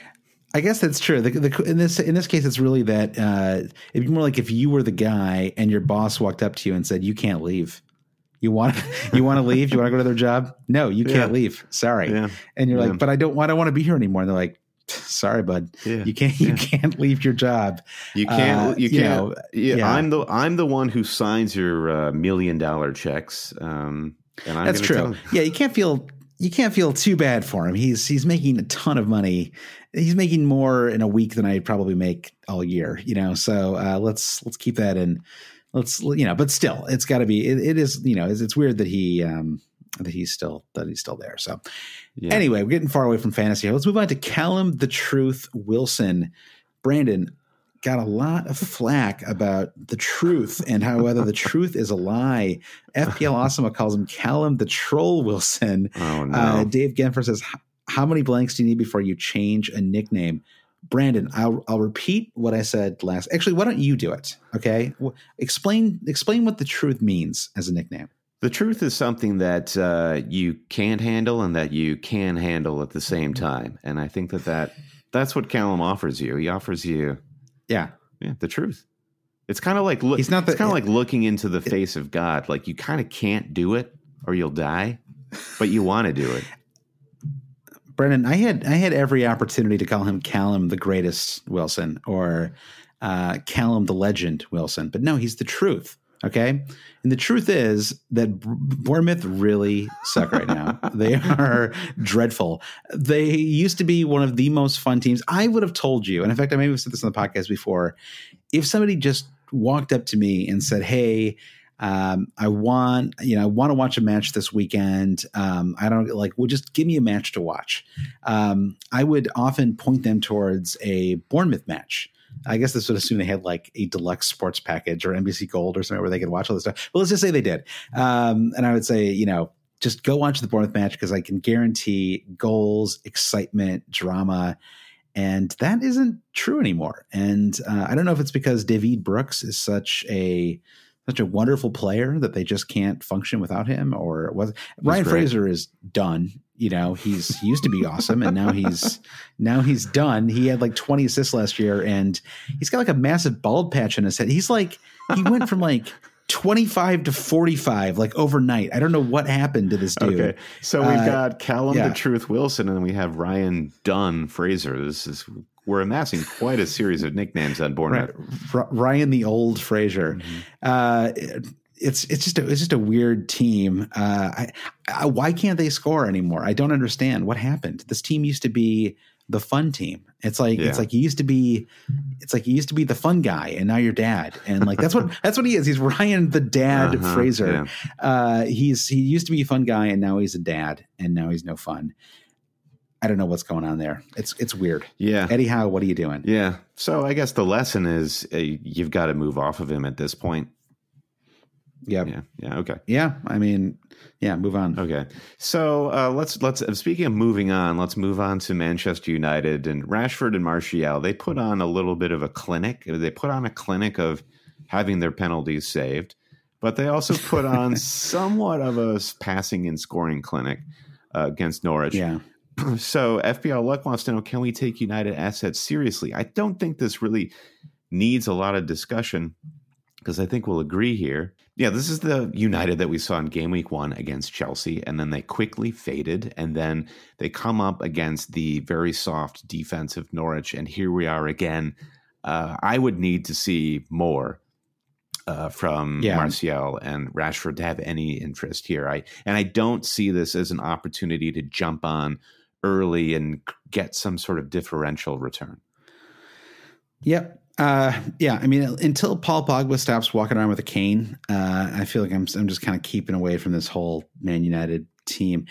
I guess that's true. The, the, in this in this case, it's really that uh, it'd be more like if you were the guy and your boss walked up to you and said, you can't leave. You want you want to leave? You want to go to their job? No, you can't yeah. leave. Sorry. Yeah. And you're yeah. like, but I don't, I don't want to be here anymore. And they're like, sorry, bud. Yeah. You can't. You yeah. can't leave your job. You can't. Uh, you you can't. Know, yeah, yeah. I'm the. I'm the one who signs your uh, million dollar checks. Um, and I'm That's true. Tell yeah, you can't feel. You can't feel too bad for him. He's he's making a ton of money. He's making more in a week than I probably make all year. You know. So uh, let's let's keep that in. Let's you know. But still, it's got to be. It, it is. You know. It's, it's weird that he. Um, that he's still that he's still there. So yeah. Anyway, we're getting far away from fantasy here. Let's move on to Callum the Truth Wilson. Brandon got a lot of flack about the truth and how whether the truth is a lie. F P L Awesome calls him Callum the Troll Wilson. Oh no. Uh, Dave Genfer says, how many blanks do you need before you change a nickname? Brandon, I'll I'll repeat what I said last. Actually, why don't you do it? Okay, explain explain what the truth means as a nickname. The truth is something that uh, you can't handle and that you can handle at the same time. And I think that, that that's what Callum offers you. He offers you yeah, yeah the truth. It's kind of like look, He's not the, it's kind of like looking into the face of God. Like you kind of can't do it or you'll die, but you want to do it. Brennan, I had I had every opportunity to call him Callum the Greatest Wilson or uh, Callum the Legend Wilson. But no, he's the truth. Okay. And the truth is that Bournemouth really suck right now. They are dreadful. They used to be one of the most fun teams. I would have told you, and in fact, I may have said this on the podcast before, if somebody just walked up to me and said, hey, um, I want, you know, I want to watch a match this weekend. Um, I don't like, well, just give me a match to watch. Um, I would often point them towards a Bournemouth match. I guess this would assume they had like a deluxe sports package or N B C Gold or somewhere where they could watch all this stuff. But let's just say they did. Um, and I would say, you know, just go watch the Bournemouth match because I can guarantee goals, excitement, drama. And that isn't true anymore. And uh, I don't know if it's because David Brooks is such a such a wonderful player that they just can't function without him, or was Ryan great. Fraser is done. You know, he's he used to be awesome, and now he's now he's done. He had like twenty assists last year, and he's got like a massive bald patch in his head. He's like he went from like twenty-five to forty-five like overnight. I don't know what happened to this dude. Okay, so we've uh, got Callum yeah. the Truth Wilson, and we have Ryan Dunn Fraser. This is we're amassing quite a series of nicknames on Bournemouth. Right. Ryan the Old Fraser. Mm-hmm. Uh, it's it's just a, it's just a weird team. Uh, I, I, why can't they score anymore? I don't understand what happened. This team used to be the fun team. It's like yeah. it's like you used to be. It's like you used to be the fun guy, and now you're dad. And like that's what that's what he is. He's Ryan the Dad uh-huh, Fraser. Yeah. Uh, he's he used to be a fun guy, and now he's a dad, and now he's no fun. I don't know what's going on there. It's it's weird. Yeah. Eddie Howe, what are you doing? Yeah. So I guess the lesson is uh, you've got to move off of him at this point. Yep. Yeah. Yeah. Okay. Yeah. I mean, yeah. Move on. Okay. So uh, let's let's speaking of moving on, let's move on to Manchester United and Rashford and Martial. They put on a little bit of a clinic. They put on a clinic of having their penalties saved, but they also put on somewhat of a passing and scoring clinic uh, against Norwich. Yeah. So F P L Luck wants to know: can we take United assets seriously? I don't think this really needs a lot of discussion because I think we'll agree here. Yeah, this is the United that we saw in game week one against Chelsea, and then they quickly faded, and then they come up against the very soft defensive Norwich, and here we are again. Uh, I would need to see more uh, from yeah. Martial and Rashford to have any interest here. I and I don't see this as an opportunity to jump on early and get some sort of differential return. Yep. Uh, yeah, I mean, until Paul Pogba stops walking around with a cane, uh, I feel like I'm I'm just kind of keeping away from this whole Man United team.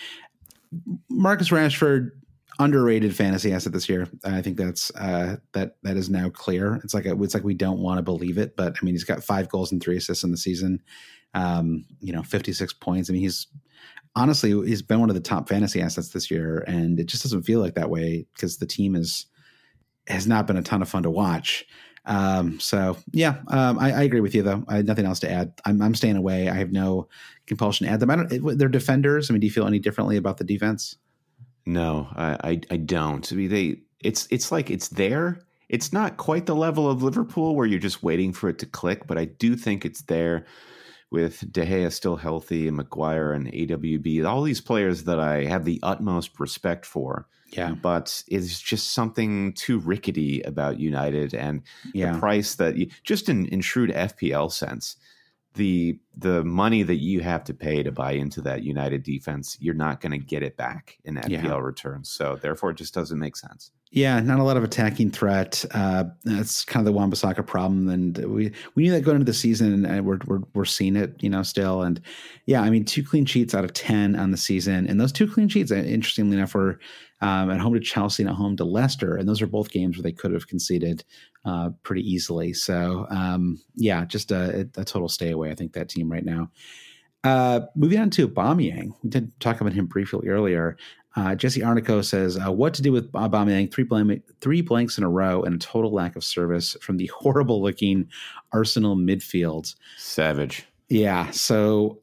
Marcus Rashford, underrated fantasy asset this year. I think that's uh, that that is now clear. It's like a, it's like we don't want to believe it, but I mean, he's got five goals and three assists in the season. Um, you know, fifty-six points. I mean, he's honestly he's been one of the top fantasy assets this year, and it just doesn't feel like that way because the team is has not been a ton of fun to watch. Um, so yeah, um, I, I agree with you though. I have nothing else to add. I'm, I'm staying away. I have no compulsion to add them. I don't, it, they're defenders. I mean, do you feel any differently about the defense? No, I, I, I don't. I mean, they, it's, it's like it's there. It's not quite the level of Liverpool where you're just waiting for it to click, but I do think it's there with De Gea still healthy and Maguire and A W B, all these players that I have the utmost respect for. Yeah. But it's just something too rickety about United and yeah. the price that you, just in, in shrewd F P L sense, the the money that you have to pay to buy into that United defense, you're not going to get it back in F P L yeah. returns. So therefore, it just doesn't make sense. Yeah, not a lot of attacking threat. Uh, that's kind of the Wan-Bissaka problem, and we we knew that going into the season, and we're we're we're seeing it, you know, still. And yeah, I mean, two clean sheets out of ten on the season, and those two clean sheets, interestingly enough, were um, at home to Chelsea and at home to Leicester, and those are both games where they could have conceded uh, pretty easily. So um, yeah, just a, a total stay away. I think that team right now. Uh, moving on to Aubameyang, we did talk about him briefly earlier. Uh, Jesse Arnico says, uh, what to do with Aubameyang, three, blank, three blanks in a row and a total lack of service from the horrible-looking Arsenal midfield. Savage. Yeah, so,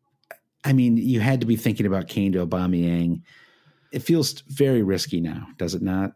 I mean, you had to be thinking about Kane to Aubameyang. It feels very risky now, does it not?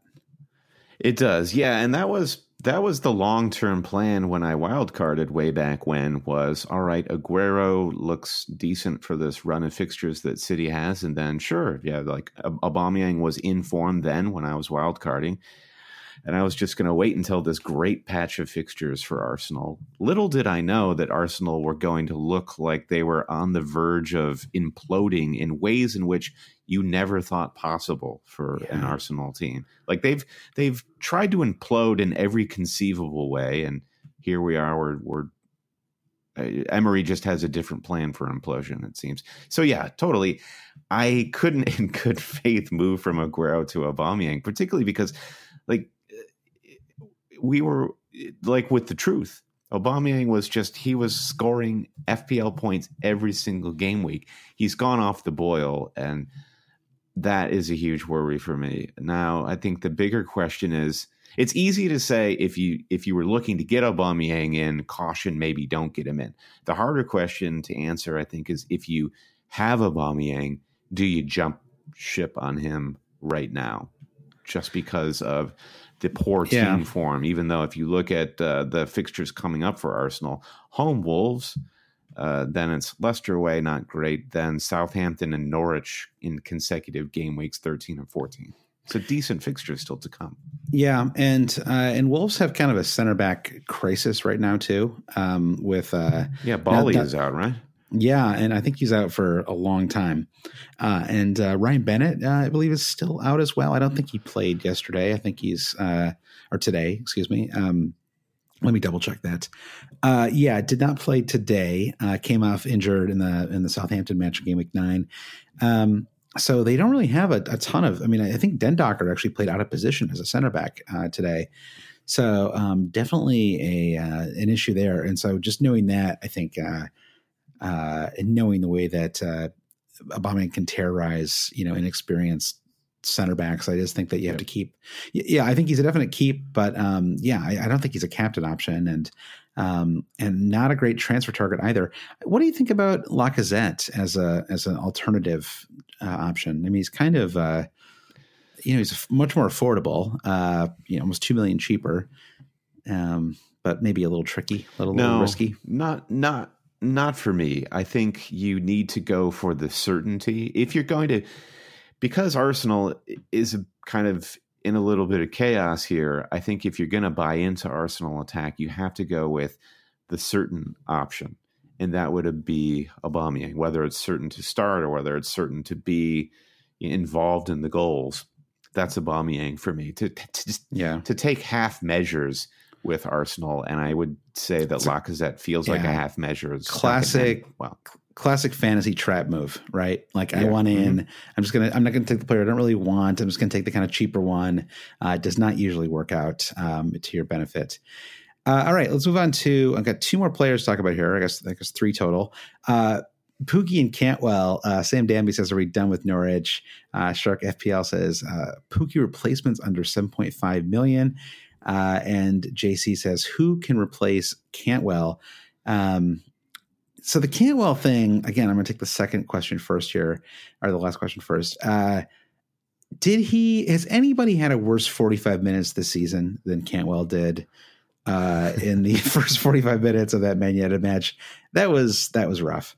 It does, yeah, and that was that was the long-term plan when I wildcarded way back when was, all right, Aguero looks decent for this run of fixtures that City has, and then sure, yeah, like Aubameyang was in form then when I was wildcarding, and I was just going to wait until this great patch of fixtures for Arsenal. Little did I know that Arsenal were going to look like they were on the verge of imploding in ways in which you never thought possible for yeah. an Arsenal team. Like they've they've tried to implode in every conceivable way, and here we are. We're, we're uh, Emery just has a different plan for implosion, it seems. So yeah, totally. I couldn't in good faith move from Aguero to Aubameyang, particularly because like we were like with the truth. Aubameyang was just, he was scoring F P L points every single game week. He's gone off the boil, and that is a huge worry for me. Now, I think the bigger question is, it's easy to say if you if you were looking to get Aubameyang in, caution, maybe don't get him in. The harder question to answer, I think, is if you have Aubameyang, do you jump ship on him right now just because of the poor team yeah. form? Even though if you look at uh, the fixtures coming up for Arsenal, home Wolves, uh, then it's Leicester away, not great. Then Southampton and Norwich in consecutive game weeks, thirteen and fourteen. It's a decent fixture still to come. Yeah, and uh, and Wolves have kind of a center back crisis right now too. Um, with uh, yeah, Bali is out, right? Yeah, and I think he's out for a long time. Uh, and uh, Ryan Bennett, uh, I believe, is still out as well. I don't think he played yesterday. I think he's uh, or today, excuse me. Um, let me double check that. Uh, yeah, did not play today. Uh, came off injured in the in the Southampton match in game week nine. Um, so they don't really have a, a ton of. I mean, I think Dendocker actually played out of position as a center back uh, today. So um, definitely a uh, an issue there. And so just knowing that, I think. Uh, uh, and knowing the way that uh, Aubameyang can terrorize, you know, inexperienced center backs. I just think that you have yep. to keep, yeah, I think he's a definite keep, but um, yeah, I, I don't think he's a captain option, and um, and not a great transfer target either. What do you think about Lacazette as a as an alternative uh, option? I mean, he's kind of, uh, you know, he's much more affordable, uh, you know, almost two million cheaper, um, but maybe a little tricky, a little, no, little risky. Not not not for me. I think you need to go for the certainty if you're going to. Because Arsenal is kind of in a little bit of chaos here, I think if you're going to buy into Arsenal attack, you have to go with the certain option. And that would be Aubameyang, whether it's certain to start or whether it's certain to be involved in the goals. That's Aubameyang for me. To, to, just, yeah. to take half measures with Arsenal, and I would say that so, Lacazette feels yeah. like a half measure. Classic. Well, classic fantasy trap move, right? Like yeah. I want in, mm-hmm. I'm just going to, I'm not going to take the player I don't really want. I'm just going to take the kind of cheaper one. Uh, it does not usually work out um, to your benefit. Uh, all right, let's move on to, I've got two more players to talk about here. I guess, I guess three total. Uh, Pukki and Cantwell. Uh, Sam Danby says, are we done with Norwich? Uh, Shark F P L says, uh, Pukki replacements under seven point five million. Uh, and J C says, who can replace Cantwell? Um, So the Cantwell thing, again, I'm going to take the second question first here, or the last question first. Uh, did he, has anybody had a worse forty-five minutes this season than Cantwell did uh, in the first forty-five minutes of that Man United match? That was, that was rough.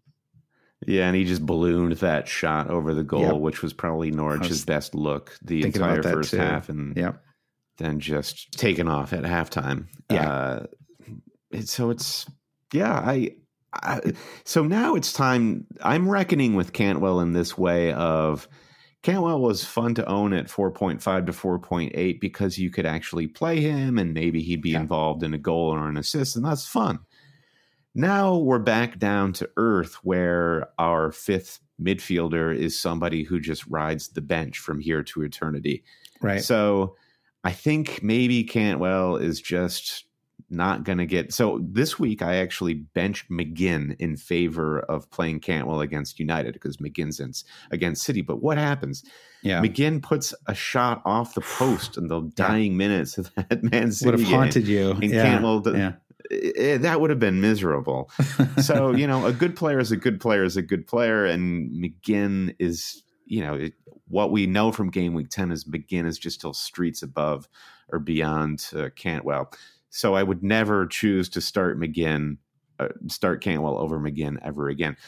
Yeah, and he just ballooned that shot over the goal, yep. which was probably Norwich's was best look the entire first too. half, and yep. then just taken off at halftime. Yeah. Uh, it, so it's, yeah, I, I, so now it's time. I'm reckoning with Cantwell in this way of Cantwell was fun to own at four point five to four point eight because you could actually play him and maybe he'd be yeah. involved in a goal or an assist, and that's fun. Now we're back down to earth where our fifth midfielder is somebody who just rides the bench from here to eternity. Right. So I think maybe Cantwell is just not going to get. So this week I actually benched McGinn in favor of playing Cantwell against United because McGinn's in, against City. But what happens? Yeah. McGinn puts a shot off the post in the dying yeah. minutes of that Man City would have haunted game. you. And yeah. Cantwell, the, yeah. it, it, that would have been miserable. So, you know, a good player is a good player is a good player. And McGinn is, you know, it, what we know from game week ten is McGinn is just still streets above or beyond uh, Cantwell. So I would never choose to start McGinn, uh, start Cantwell over McGinn ever again.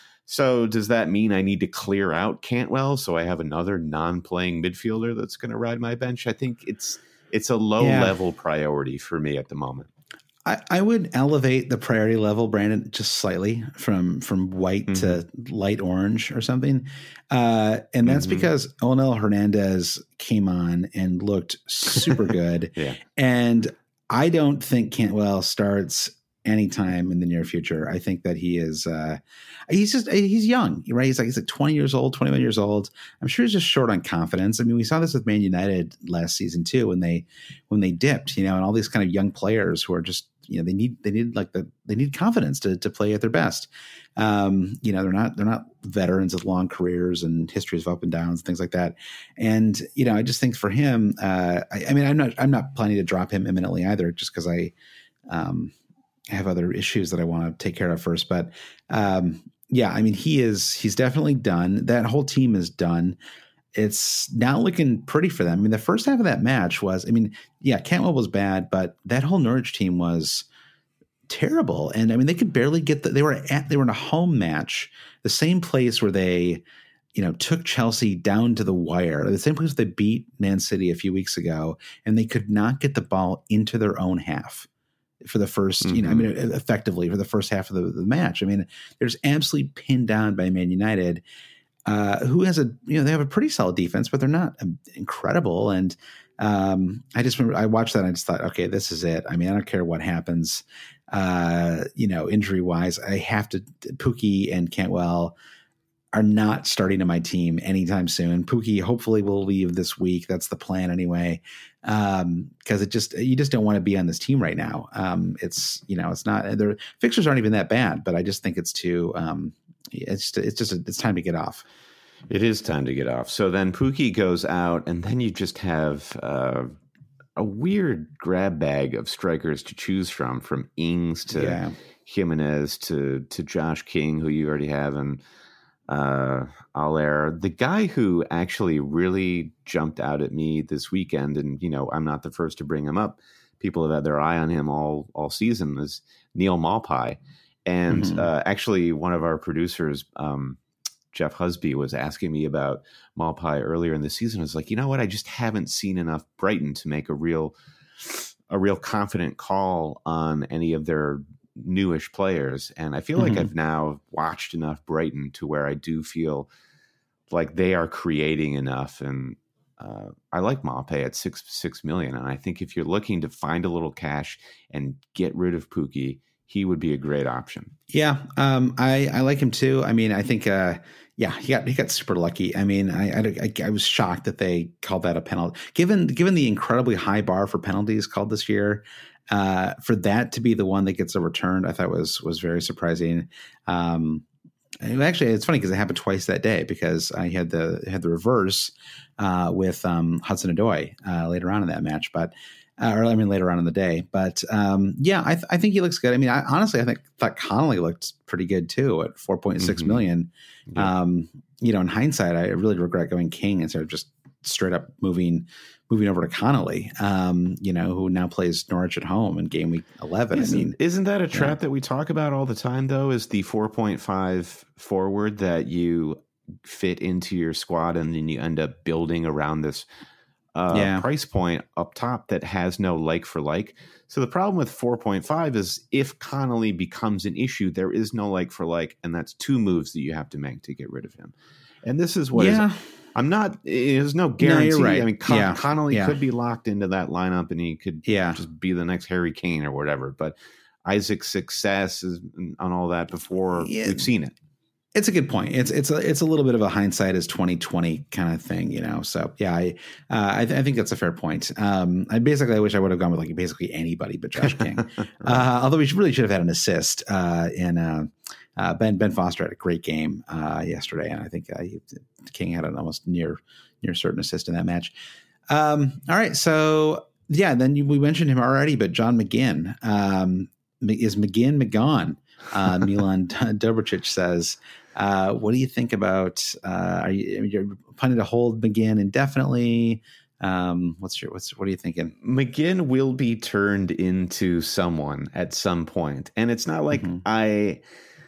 So does that mean I need to clear out Cantwell so I have another non-playing midfielder that's going to ride my bench? I think it's it's a low-level yeah. priority for me at the moment. I, I would elevate the priority level, Brandon, just slightly from from white mm-hmm. to light orange or something. Uh, and that's mm-hmm. because Onel Hernandez came on and looked super good. yeah. And I don't think Cantwell starts anytime in the near future. I think that he is, uh, he's just, he's young, right? He's like, he's like twenty years old, twenty-one years old. I'm sure he's just short on confidence. I mean, we saw this with Man United last season too, when they, when they dipped, you know, and all these kind of young players who are just, you know, they need, they need like the, they need confidence to, to play at their best. Um, you know, they're not, they're not veterans with long careers and histories of up and downs, things like that. And, you know, I just think for him, uh, I, I mean, I'm not, I'm not planning to drop him imminently either, just because I, um, have other issues that I want to take care of first. But, um, yeah, I mean, he is, he's definitely done. That whole team is done. It's now looking pretty for them. I mean, the first half of that match was, I mean, yeah, Cantwell was bad, but that whole Norwich team was terrible. And I mean, they could barely get the, they were at, they were in a home match, the same place where they, you know, took Chelsea down to the wire, the same place they beat Man City a few weeks ago, and they could not get the ball into their own half for the first, mm-hmm. you know, I mean, effectively for the first half of the, the match. I mean, they're just absolutely pinned down by Man United. Uh, who has a, you know, they have a pretty solid defense, but they're not um, incredible. And um, I just remember, I watched that and I just thought, okay, this is it. I mean, I don't care what happens, uh, you know, injury wise. I have to, Pukki and Cantwell are not starting to my team anytime soon. Pookie hopefully will leave this week. That's the plan anyway. Um, cause it just, you just don't want to be on this team right now. Um, it's, you know, it's not, their fixtures aren't even that bad, but I just think it's too, um, it's just, it's just, a, it's time to get off. It is time to get off. So then Pookie goes out, and then you just have uh, a weird grab bag of strikers to choose from, from Ings to yeah. Jimenez to to Josh King, who you already have, and uh, Aller. The guy who actually really jumped out at me this weekend, and you know I'm not the first to bring him up. People have had their eye on him all all season. Is Neil Maupay, and mm-hmm. uh, actually one of our producers. Um, Jeff Husby was asking me about Maupay earlier in the season. I was like, you know what? I just haven't seen enough Brighton to make a real, a real confident call on any of their newish players. And I feel mm-hmm. like I've now watched enough Brighton to where I do feel like they are creating enough. And uh, I like Maupay at six six million. And I think if you're looking to find a little cash and get rid of Pookie, he would be a great option. Yeah, um, I, I like him too. I mean, I think, uh, yeah, he got he got super lucky. I mean, I, I I was shocked that they called that a penalty, given given the incredibly high bar for penalties called this year. Uh, for that to be the one that gets overturned, I thought was was very surprising. Um, actually, it's funny because it happened twice that day, because I had the had the reverse uh, with um, Hudson-Odoi uh, later on in that match, but. Uh, or I mean, later on in the day, but um, yeah, I, th- I think he looks good. I mean, I, honestly, I think thought Connolly looked pretty good too at four point six mm-hmm. million. Yeah. Um, you know, in hindsight, I really regret going King instead of just straight up moving moving over to Connolly. Um, you know, who now plays Norwich at home in game week eleven. Isn't, I mean, isn't that a trap yeah. that we talk about all the time? Though, is the four point five forward that you fit into your squad, and then you end up building around this. Uh, yeah. price point up top that has no like for like. So the problem with four point five is if Connolly becomes an issue, there is no like for like, and that's two moves that you have to make to get rid of him. And this is what yeah. is, I'm not, there's no guarantee. No, you're right. I mean, Con- yeah. Connolly yeah. could be locked into that lineup and he could yeah. just be the next Harry Kane or whatever. But Isaac's success is on all that before yeah. we've seen it. It's a good point. It's it's a it's a little bit of a hindsight is twenty twenty kind of thing, you know. So yeah, I uh, I, th- I think that's a fair point. Um, I basically I wish I would have gone with like basically anybody but Josh King. right. uh, although we really should have had an assist uh, in uh, uh, Ben Ben Foster had a great game uh, yesterday, and I think uh, he, King had an almost near near certain assist in that match. Um, all right, so yeah, then you, we mentioned him already, but John McGinn um, is McGinn McGone. Uh, Milan Dobricic says. Uh, what do you think about? Uh, are you you're planning to hold McGinn indefinitely? Um, what's your what's what are you thinking? McGinn will be turned into someone at some point, and it's not like mm-hmm. I.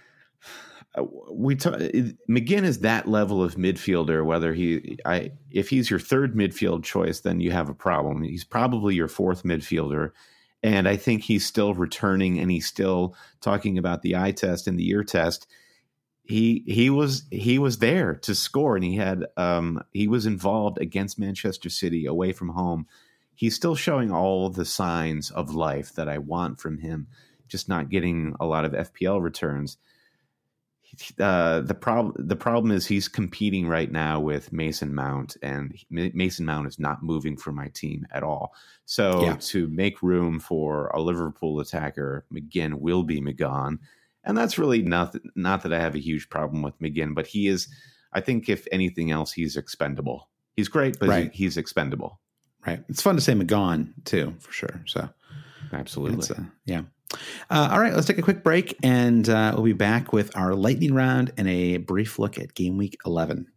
We t- McGinn is that level of midfielder. Whether he, I, if he's your third midfield choice, then you have a problem. He's probably your fourth midfielder. And I think he's still returning, and he's still talking about the eye test and the ear test. He he was he was there to score, and he had um, he was involved against Manchester City away from home. He's still showing all the signs of life that I want from him, just not getting a lot of F P L returns. Uh, the problem the problem is he's competing right now with Mason Mount, and Mason Mount is not moving for my team at all. So yeah. to make room for a Liverpool attacker, McGinn will be McGone. And that's really not, not that I have a huge problem with McGinn, but he is, I think if anything else, he's expendable. He's great, but right. he, he's expendable. Right. It's fun to say McGone too, for sure. So absolutely. Uh, yeah. Uh, all right, let's take a quick break, and uh, we'll be back with our lightning round and a brief look at game week eleven.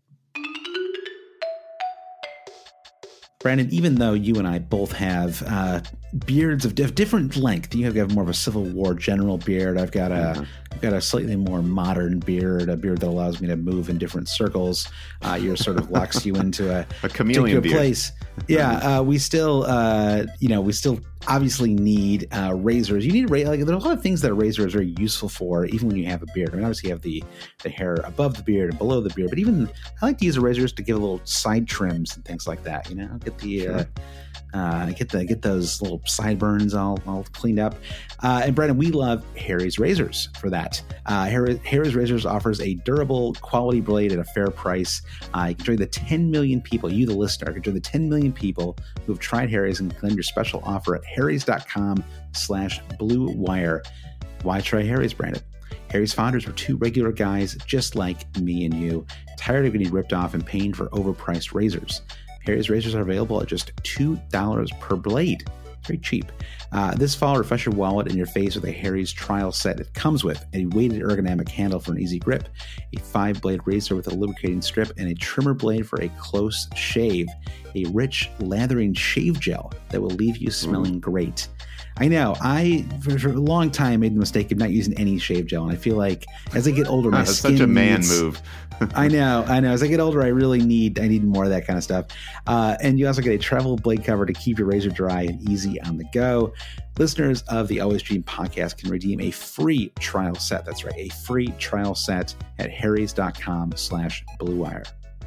Brandon, even though you and I both have uh, beards of diff- different length, you have more of a Civil War general beard. I've got a, mm-hmm. I've got a slightly more modern beard, a beard that allows me to move in different circles. Uh, yours sort of locks you into a, a chameleon beard. Place. Yeah, uh, we still, uh, you know, we still obviously need uh, razors. You need, like, there are a lot of things that a razor is very useful for, even when you have a beard. I mean, obviously you have the, the hair above the beard and below the beard, but even I like to use a razors to give a little side trims and things like that. You know, get the, sure. uh, Uh, get the get those little sideburns all, all cleaned up. Uh, and Brandon, we love Harry's Razors for that. Uh, Harry, Harry's Razors offers a durable, quality blade at a fair price. Uh, you can join the ten million people, you the listener, can join the ten million people who have tried Harry's and claim your special offer at harrys.com slash blue wire. Why try Harry's, Brandon? Harry's founders were two regular guys just like me and you, tired of getting ripped off and paying for overpriced razors. Harry's razors are available at just two dollars per blade. Very cheap. Uh, this fall, refresh your wallet and your face with a Harry's trial set. It comes with a weighted ergonomic handle for an easy grip, a five-blade razor with a lubricating strip, and a trimmer blade for a close shave, a rich, lathering shave gel that will leave you smelling mm. great. I know. I, for, for a long time, made the mistake of not using any shave gel, and I feel like as I get older, my That's skin such a man needs, move. I know, I know. As I get older, I really need I need more of that kind of stuff. Uh, and you also get a travel blade cover to keep your razor dry and easy on the go. Listeners of the Always Dream podcast can redeem a free trial set. That's right, a free trial set at harrys.com slash blue wire.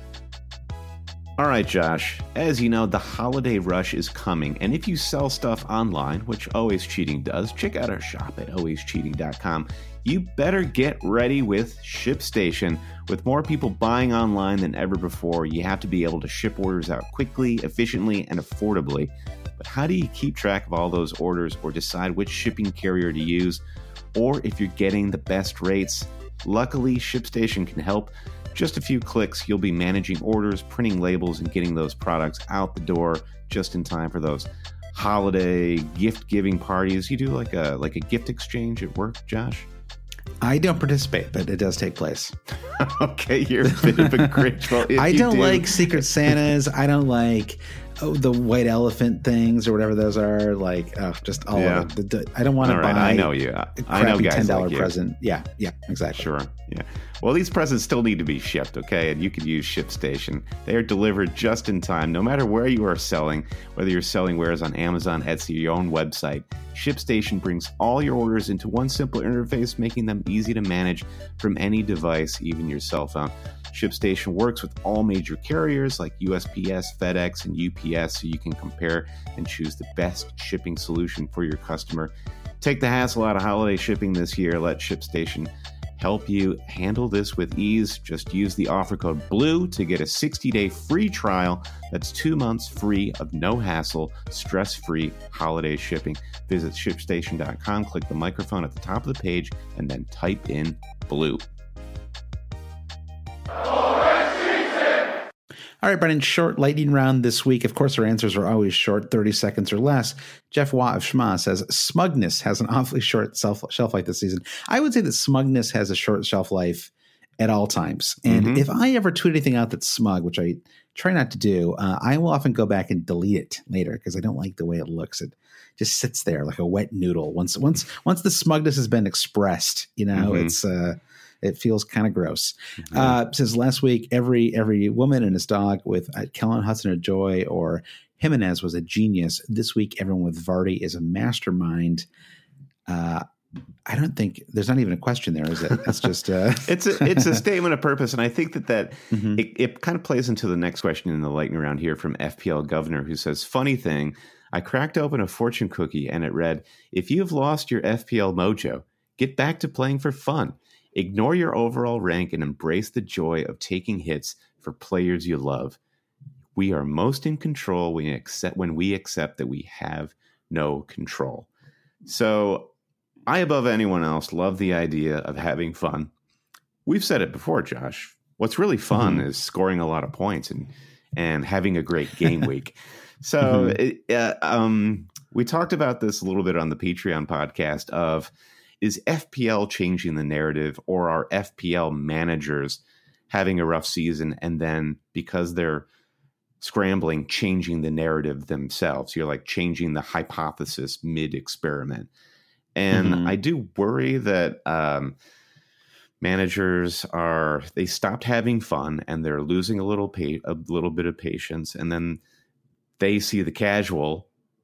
All right, Josh, as you know, the holiday rush is coming, and if you sell stuff online, which Always Cheating does, check out our shop at always cheating dot com. You better get ready with ShipStation. With more people buying online than ever before, you have to be able to ship orders out quickly, efficiently, and affordably. But how do you keep track of all those orders or decide which shipping carrier to use, or if you're getting the best rates? Luckily, ShipStation can help. Just a few clicks, you'll be managing orders, printing labels, and getting those products out the door just in time for those holiday gift-giving parties. You do like a like a gift exchange at work, Josh? I don't participate, but it does take place. Okay, you're a bit of a Grinch. Well, I don't do. like Secret Santas. I don't like oh, the white elephant things or whatever those are. Like, oh, just all yeah. of it. The, the, I don't want to right, buy. I know you. A I know guys ten dollars like present. Yeah, yeah, exactly. Sure. Yeah. Well, these presents still need to be shipped, okay? And you can use ShipStation. They are delivered just in time, no matter where you are selling, whether you're selling wares on Amazon, Etsy, or your own website. ShipStation brings all your orders into one simple interface, making them easy to manage from any device, even your cell phone. ShipStation works with all major carriers like U S P S, FedEx, and U P S, so you can compare and choose the best shipping solution for your customer. Take the hassle out of holiday shipping this year. Let ShipStation help you handle this with ease. Just use the offer code BLUE to get a sixty-day free trial. That's two months free of no hassle, stress-free holiday shipping. Visit ShipStation dot com, click the microphone at the top of the page, and then type in BLUE. All right, Brennan, short lightning round this week. Of course, our answers are always short, thirty seconds or less. Jeff Watt of Schma says, Smugness has an awfully short shelf, shelf life this season. I would say that Smugness has a short shelf life at all times. And mm-hmm. if I ever tweet anything out that's smug, which I try not to do, uh, I will often go back and delete it later because I don't like the way it looks. It just sits there like a wet noodle. Once once, once the smugness has been expressed, you know, mm-hmm. it's... Uh, It feels kind of gross. Mm-hmm. Uh, since last week, every every woman and his dog with uh, Kellen Hudson a joy or Jimenez was a genius. This week, everyone with Vardy is a mastermind. Uh, I don't think there's not even a question there, is it? It's just uh... it's a it's a statement of purpose, and I think that that mm-hmm. it, it kind of plays into the next question in the lightning round here from F P L Governor, who says, "Funny thing, I cracked open a fortune cookie and it read, if you've lost your F P L mojo, get back to playing for fun. Ignore your overall rank and embrace the joy of taking hits for players you love. We are most in control when we accept, when we accept that we have no control." So I, above anyone else, love the idea of having fun. We've said it before, Josh. What's really fun mm-hmm. is scoring a lot of points and and having a great game week. So mm-hmm. it, uh, um, we talked about this a little bit on the Patreon podcast of, is F P L changing the narrative, or are F P L managers having a rough season and then because they're scrambling, changing the narrative themselves? You're like changing the hypothesis mid-experiment. And mm-hmm. I do worry that um, managers are, they stopped having fun and they're losing a little pa- a little bit of patience. And then they see the casual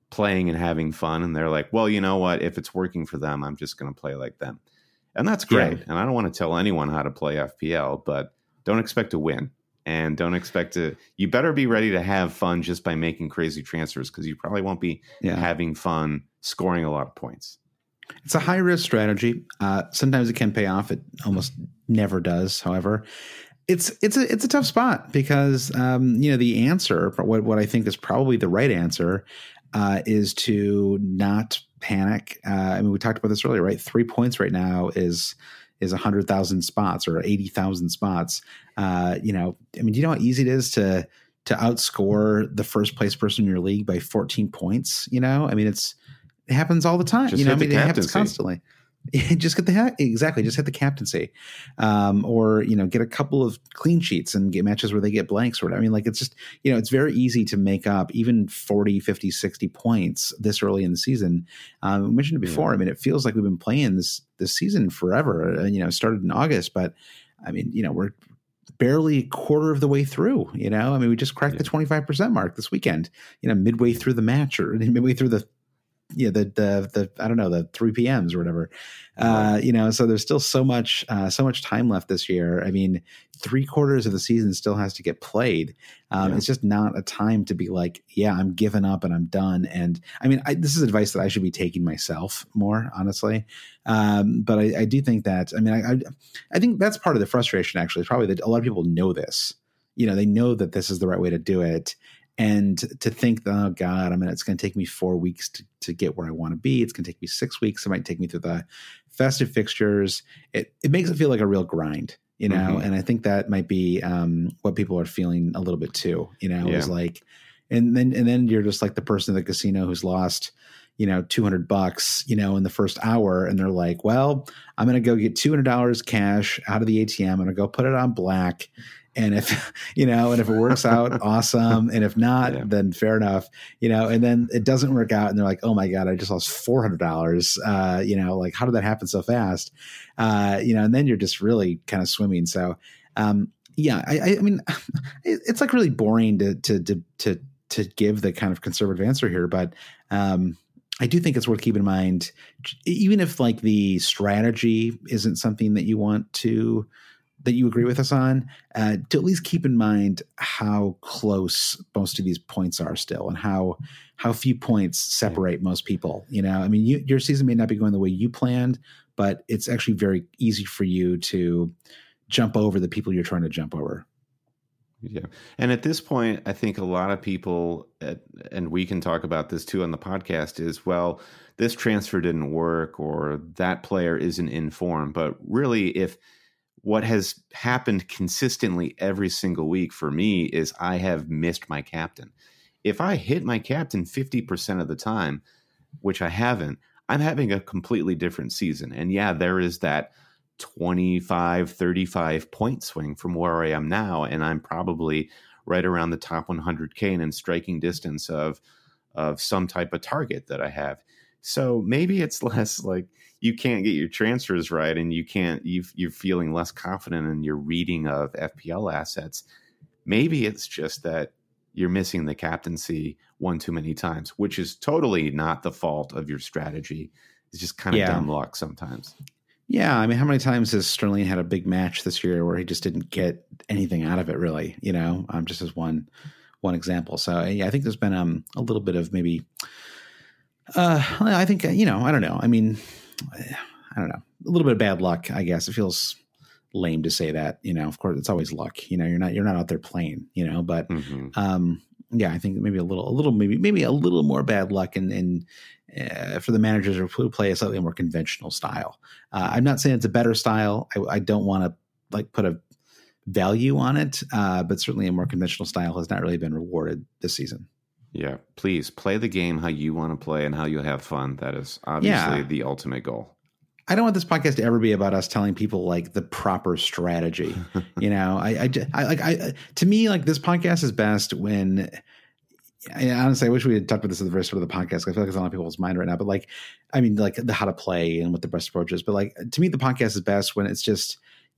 playing and having fun. And they're like, well, you know what? If it's working for them, I'm just going to play like them. And that's great. Yeah. And I don't want to tell anyone how to play F P L, but don't expect to win. And don't expect to, you better be ready to have fun just by making crazy transfers, because you probably won't be yeah. having fun scoring a lot of points. It's a high risk strategy. Uh, sometimes it can pay off. It almost never does. However, it's it's a it's a tough spot because um, you know, the answer, what what I think is probably the right answer, uh, is to not panic. Uh, I mean, we talked about this earlier, right? Three points right now is is one hundred thousand spots or eighty thousand spots. Uh, you know, I mean, do you know how easy it is to to outscore the first place person in your league by fourteen points? You know, I mean, it's it happens all the time. Just you know, I mean, it captaincy. happens constantly. Just get the exactly. Just hit the captaincy, um, or you know, get a couple of clean sheets and get matches where they get blanks or whatever. I mean, like it's just, you know, it's very easy to make up even forty, fifty, sixty points this early in the season. Um, we mentioned it before. Yeah. I mean, it feels like we've been playing this this season forever. And you know, started in August, but I mean, you know, we're barely a quarter of the way through. You know, I mean, we just cracked yeah. the twenty-five percent mark this weekend. You know, midway through the match or midway through the. Yeah, the the the I don't know, the three P Ms or whatever, uh, you know. So there's still so much uh, so much time left this year. I mean, three quarters of the season still has to get played. Um, yeah. It's just not a time to be like, yeah, I'm giving up and I'm done. And I mean, I, this is advice that I should be taking myself more honestly. Um, but I, I do think that I mean, I, I I think that's part of the frustration. Actually, probably that a lot of people know this. You know, they know that this is the right way to do it. And to think, oh God, I mean, it's going to take me four weeks to, to get where I want to be. It's going to take me six weeks. It might take me through the festive fixtures. It it makes it feel like a real grind, you know. Mm-hmm. And I think that might be um, what people are feeling a little bit too. You know, yeah. is like, and then and then you're just like the person at the casino who's lost, you know, two hundred bucks, you know, in the first hour, and they're like, well, I'm going to go get two hundred dollars cash out of the A T M. I'm going to go put it on black. And if, you know, and if it works out, awesome. And if not, yeah. then fair enough, you know, and then it doesn't work out. And they're like, oh my God, I just lost four hundred dollars. Uh, you know, like how did that happen so fast? Uh, you know, and then you're just really kind of swimming. So, um, yeah, I, I mean, it's like really boring to, to, to, to, to give the kind of conservative answer here, but, um, I do think it's worth keeping in mind, even if like the strategy isn't something that you want to, that you agree with us on, uh, to at least keep in mind how close most of these points are still and how how few points separate most people. You know, I mean, you, your season may not be going the way you planned, but it's actually very easy for you to jump over the people you're trying to jump over. Yeah. And at this point, I think a lot of people, at, and we can talk about this too on the podcast, is, well, this transfer didn't work or that player isn't in form. But really, if what has happened consistently every single week for me is I have missed my captain. If I hit my captain fifty percent of the time, which I haven't, I'm having a completely different season. And yeah, there is that twenty-five, thirty-five point swing from where I am now. And I'm probably right around the top one hundred K and in striking distance of, of some type of target that I have. So maybe it's less like you can't get your transfers right and you can't, you've, you're feeling less confident in your reading of F P L assets. Maybe it's just that you're missing the captaincy one too many times, which is totally not the fault of your strategy. It's just kind of yeah. dumb luck sometimes. Yeah. I mean, how many times has Sterling had a big match this year where he just didn't get anything out of it really, you know, um, just as one, one example. So yeah, I think there's been um, a little bit of maybe, uh, I think, you know, I don't know. I mean, I don't know, a little bit of bad luck, I guess. It feels lame to say that, you know, of course it's always luck, you know, you're not, you're not out there playing, you know, but, mm-hmm. um, yeah, I think maybe a little, a little, maybe, maybe a little more bad luck in, in uh, for the managers who play a slightly more conventional style. Uh, I'm not saying it's a better style. I, I don't want to like put a value on it, uh, but certainly a more conventional style has not really been rewarded this season. Yeah, please play the game how you want to play and how you have fun. That is obviously yeah. the ultimate goal. I don't want this podcast to ever be about us telling people like the proper strategy. You know, I, I, I like, I, to me, like this podcast is best when, I honestly, I wish we had talked about this at the very start of the podcast. I feel like it's on a lot of people's mind right now, but like, I mean, like the how to play and what the best approach is. But like, to me, the podcast is best when it's just,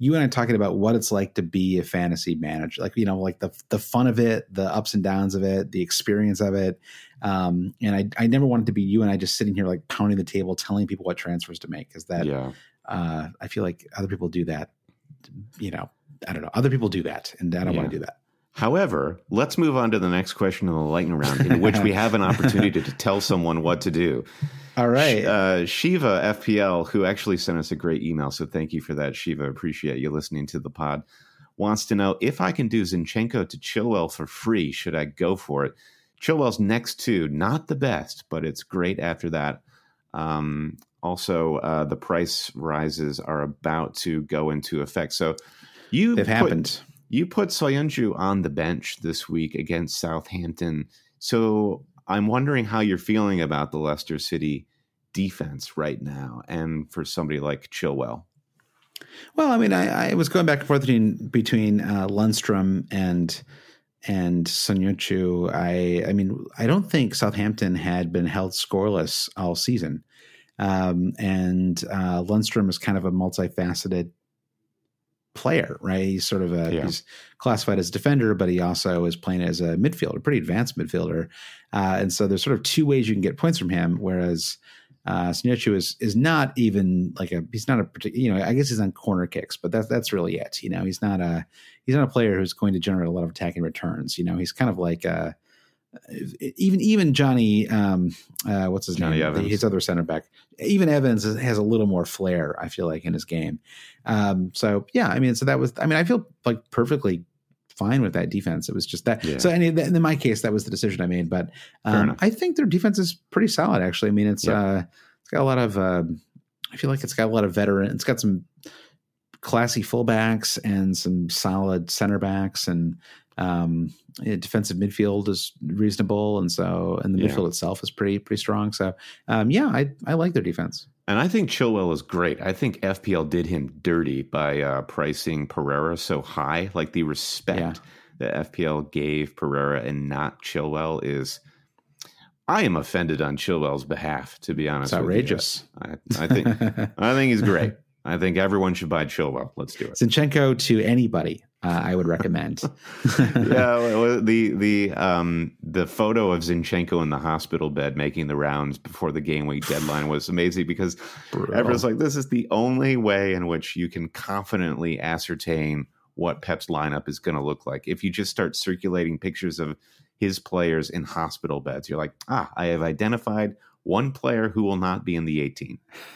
you and I talking about what it's like to be a fantasy manager, like, you know, like the the fun of it, the ups and downs of it, the experience of it. Um, and I, I never wanted to be you and I just sitting here like pounding the table, telling people what transfers to make. Cause that, yeah. uh, I feel like other people do that, you know, I don't know. Other people do that, and I don't Yeah. want to do that. However, let's move on to the next question in the lightning round, in which we have an opportunity to, to tell someone what to do. All right. Uh, Shiva F P L, who actually sent us a great email, so thank you for that, Shiva. Appreciate you listening to the pod. Wants to know if I can do Zinchenko to Chilwell for free. Should I go for it? Chilwell's next two, not the best, but it's great after that. Um, also, uh, the price rises are about to go into effect. So you They've put, happened. You put Soyuncu on the bench this week against Southampton. So I'm wondering how you're feeling about the Leicester City defense right now, and for somebody like Chilwell. Well, I mean, I, I was going back and forth between between uh, Lundstrom and and Soyuncu. I I mean, I don't think Southampton had been held scoreless all season, um, and uh, Lundstrom is kind of a multifaceted player, right? He's sort of a, Yeah. he's classified as a defender, but he also is playing as a midfielder, pretty advanced midfielder. Uh, and so there's sort of two ways you can get points from him. Whereas uh, Soyuncu is, is not even like a, he's not a particular, you know, I guess he's on corner kicks, but that's, that's really it. You know, he's not a, he's not a player who's going to generate a lot of attacking returns. You know, he's kind of like a, even even Johnny, um, uh, what's his Johnny name? Evans. His other center back. Even Evans has a little more flair, I feel like, in his game. Um, so yeah, I mean, so that was. I mean, I feel like perfectly fine with that defense. It was just that. Yeah. So any, in my case, that was the decision I made. But um, I think their defense is pretty solid, actually. I mean, it's yeah. uh, it's got a lot of. Uh, I feel like it's got a lot of veteran. It's got some classy fullbacks and some solid center backs, and um, yeah, defensive midfield is reasonable, and so and the yeah. midfield itself is pretty pretty strong. So um, yeah, I I like their defense. And I think Chilwell is great. I think F P L did him dirty by uh, pricing Pereira so high. Like the respect Yeah. that F P L gave Pereira and not Chilwell is. I am offended on Chilwell's behalf, to be honest. It's outrageous. With you. I, I think I think he's great. I think everyone should buy Chilwell. Let's do it. Zinchenko to anybody, uh, I would recommend. yeah, the the um the photo of Zinchenko in the hospital bed making the rounds before the game week deadline was amazing, because Brutal. everyone's like, this is the only way in which you can confidently ascertain what Pep's lineup is going to look like. If you just start circulating pictures of his players in hospital beds, you're like, ah, I have identified one player who will not be in the eighteen.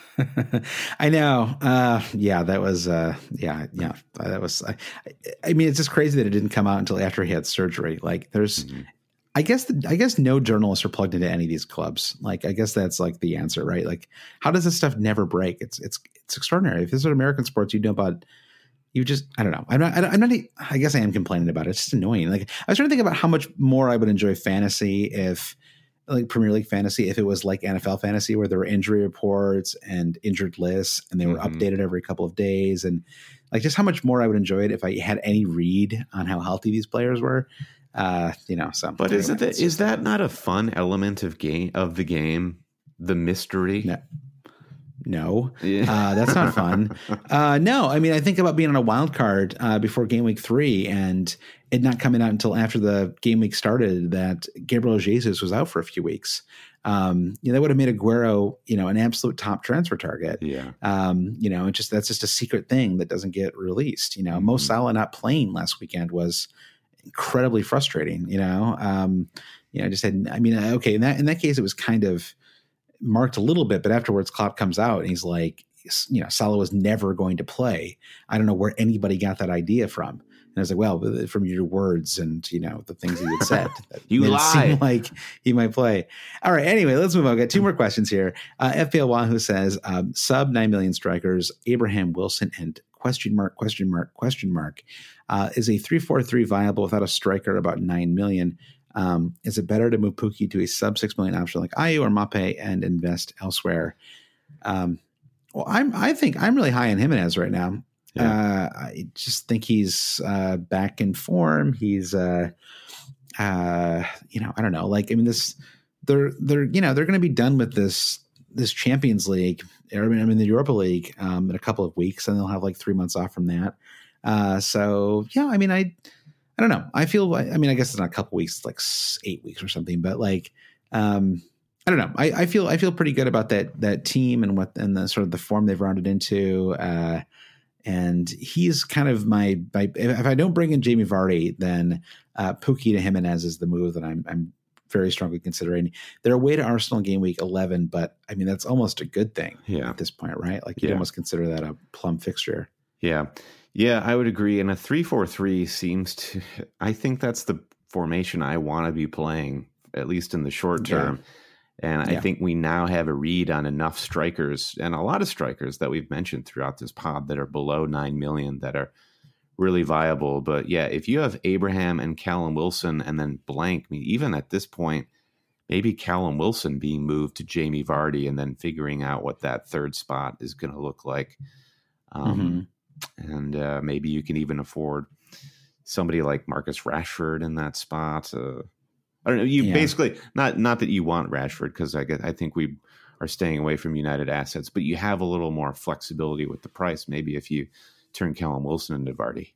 I know. Uh, yeah, that was, uh, yeah, yeah, that was, I, I mean, it's just crazy that it didn't come out until after he had surgery. Like there's, mm-hmm. I guess, the, I guess no journalists are plugged into any of these clubs. Like, I guess that's like the answer, right? Like, how does this stuff never break? It's, it's, it's extraordinary. If this is American sports, you know about, you just, I don't know. I'm not, I'm not, I guess I am complaining about it. It's just annoying. Like I was trying to think about how much more I would enjoy fantasy if, like Premier League fantasy, if it was like N F L fantasy, where there were injury reports and injured lists, and they were mm-hmm. updated every couple of days, and like just how much more I would enjoy it if I had any read on how healthy these players were. Uh, you know, so. But anyway, is it that, is that not a fun element of game of the game? The mystery. No. No, yeah. uh, that's not fun. Uh, no, I mean, I think about being on a wild card uh, before game week three and it not coming out until after the game week started that Gabriel Jesus was out for a few weeks. Um, you know, that would have made Aguero, you know, an absolute top transfer target. Yeah. Um, you know, it just, that's just a secret thing that doesn't get released. You know, mm-hmm. Mo Salah not playing last weekend was incredibly frustrating, you know, um, you know, I just had, I mean, okay. In that, in that case, it was kind of marked a little bit, but afterwards Klopp comes out and he's like, you know, Salah was never going to play. I don't know where anybody got that idea from. And I was like, well, from your words and, you know, the things he had said. You lied. Like he might play. All right. Anyway, let's move on. I've got two more questions here. Uh, F P L Wahoo says, um, sub nine million strikers, Abraham Wilson and question mark, question mark, question mark. Uh, is a three four three viable without a striker about nine million? Um, is it better to move Pookie to a sub six million option like Ayew or Mape and invest elsewhere? Um, well, I'm, I think I'm really high on Jimenez right now. Yeah. Uh, I just think he's uh, back in form. He's, uh, uh, you know, I don't know. Like, I mean, this, they're, they're, you know, they're going to be done with this this Champions League, I mean, I mean the Europa League um, in a couple of weeks, and they'll have like three months off from that. Uh, so yeah, I mean, I, I don't know. I feel, I mean, I guess it's not a couple weeks, it's like eight weeks or something, but like, um, I don't know. I, I feel, I feel pretty good about that, that team and what, and the sort of the form they've rounded into. Uh, and he's kind of my, my, if I don't bring in Jamie Vardy, then uh, Pukki to Jimenez is the move that I'm, I'm very strongly considering. They're away to Arsenal game week eleven, but I mean, that's almost a good thing yeah. at this point, right? Like you'd yeah. almost consider that a plum fixture. Yeah. Yeah, I would agree. And a three four three seems to, I think that's the formation I want to be playing, at least in the short term. Yeah. And I yeah. think we now have a read on enough strikers and a lot of strikers that we've mentioned throughout this pod that are below nine million that are really viable. But yeah, if you have Abraham and Callum Wilson and then blank, I mean, even at this point, maybe Callum Wilson being moved to Jamie Vardy and then figuring out what that third spot is going to look like. Um, mm-hmm. And uh, maybe you can even afford somebody like Marcus Rashford in that spot. Uh, I don't know. You yeah. basically not not that you want Rashford because I get, I think we are staying away from United assets, but you have a little more flexibility with the price. Maybe if you turn Callum Wilson into Vardy.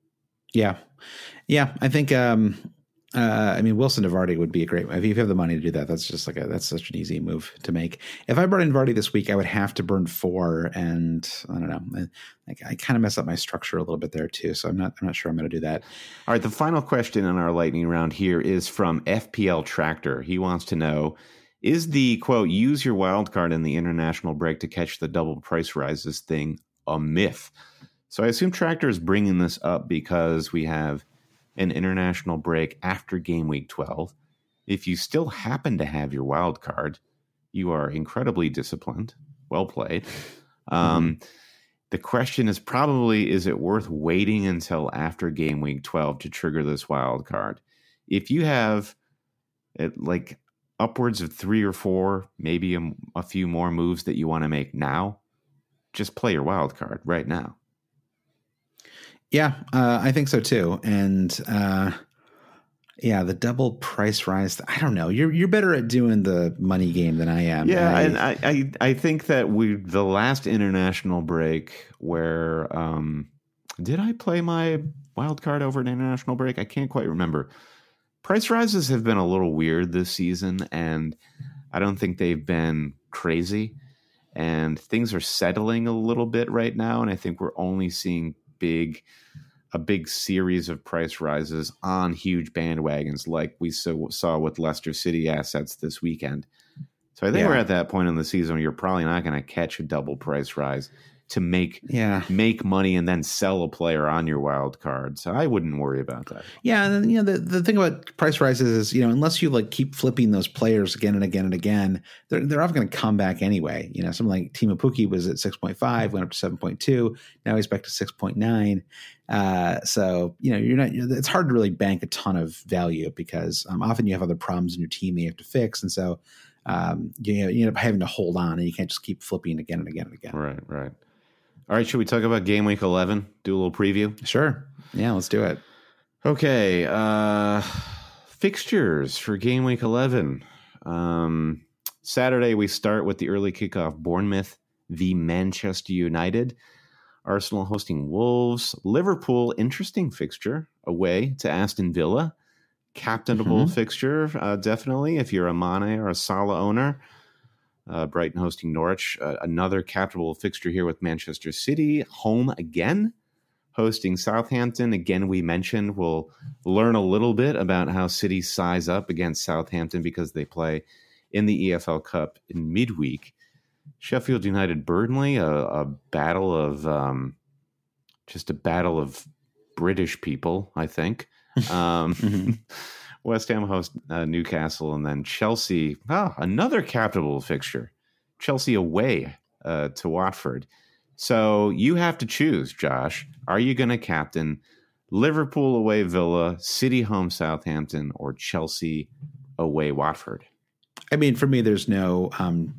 Yeah, yeah. I think. Um, uh, I mean, Wilson to Vardy would be a great. If you have the money to do that, that's just like a that's such an easy move to make. If I brought in Vardy this week, I would have to burn four, and I don't know. I, I kind of mess up my structure a little bit there too. So I'm not. I'm not sure I'm going to do that. All right. The final question in our lightning round here is from F P L Tractor. He wants to know: is the quote "use your wild card in the international break to catch the double price rises" thing a myth? So I assume Tractor is bringing this up because we have an international break after game week twelve. If you still happen to have your wild card, you are incredibly disciplined. Well played. Um, mm-hmm. The question is probably, is it worth waiting until after game week twelve to trigger this wild card? If you have it, like upwards of three or four, maybe a, a few more moves that you want to make now, just play your wild card right now. Yeah, uh, I think so too. And uh, yeah, the double price rise. I don't know. You're you're better at doing the money game than I am. Yeah, I, and I, I I think that we the last international break where um, did I play my wild card over an international break? I can't quite remember. Price rises have been a little weird this season, and I don't think they've been crazy. And things are settling a little bit right now, and I think we're only seeing big a big series of price rises on huge bandwagons like we so, saw with Leicester City assets this weekend. So I think yeah. we're at that point in the season where you're probably not going to catch a double price rise to make yeah. make money and then sell a player on your wild card. So I wouldn't worry about that. Yeah, and then, you know the, the thing about price rises is, you know, unless you like keep flipping those players again and again and again, they're they're often going to come back anyway. You know, something like Timo Pukki was at six point five, went up to seven point two, now he's back to six point nine. Uh, so you know, you're not. It's hard to really bank a ton of value because um, often you have other problems in your team that you have to fix, and so um, you know, you end up having to hold on, and you can't just keep flipping again and again and again. Right, right. All right, should we talk about game week eleven? Do a little preview? Sure. Yeah, let's do it. Okay. Uh, fixtures for game week eleven. Um, Saturday, we start with the early kickoff. Bournemouth v Manchester United. Arsenal hosting Wolves. Liverpool, interesting fixture, away to Aston Villa. Captainable mm-hmm. fixture, uh, definitely, if you're a Mane or a Salah owner. Uh, Brighton hosting Norwich. Uh, another captainable fixture here with Manchester City. Home again, hosting Southampton. Again, we mentioned we'll learn a little bit about how City size up against Southampton because they play in the E F L Cup in midweek. Sheffield United, Burnley, a, a battle of um, just a battle of British people, I think. Um, mm-hmm. West Ham host uh, Newcastle, and then Chelsea. Ah, another captainable fixture. Chelsea away uh, to Watford. So you have to choose, Josh. Are you going to captain Liverpool away Villa, City home Southampton, or Chelsea away Watford? I mean, for me, there's no um,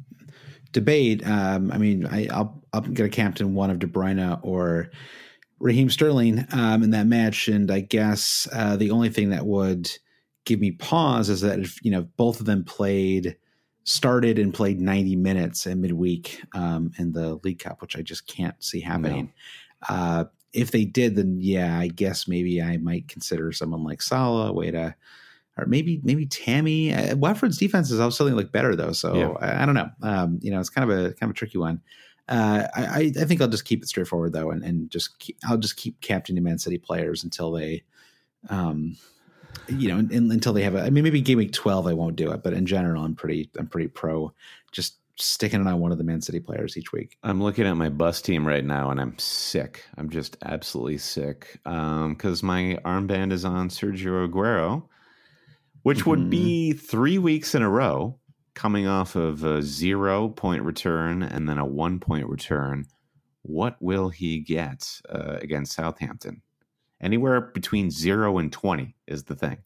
debate. Um, I mean, I, I'll, I'm going to captain one of De Bruyne or Raheem Sterling um, in that match, and I guess uh, the only thing that would give me pause is that if, you know, both of them played started and played ninety minutes in midweek um, in the League Cup, which I just can't see happening. No. Uh, if they did, then yeah, I guess maybe I might consider someone like Salah, way to, or maybe maybe Tammy. Uh, Watford's defense is also look better though, so yeah. I, I don't know. Um, you know, it's kind of a kind of a tricky one. Uh, I, I think I'll just keep it straightforward though, and, and just keep, I'll just keep captaining Man City players until they, um, you know, in, until they have a. I mean, maybe game week twelve I won't do it, but in general, I'm pretty I'm pretty pro just sticking it on one of the Man City players each week. I'm looking at my bus team right now, and I'm sick. I'm just absolutely sick because um, my armband is on Sergio Aguero, which mm-hmm. would be three weeks in a row. Coming off of a zero point return and then a one point return, what will he get uh, against Southampton? Anywhere between zero and twenty is the thing.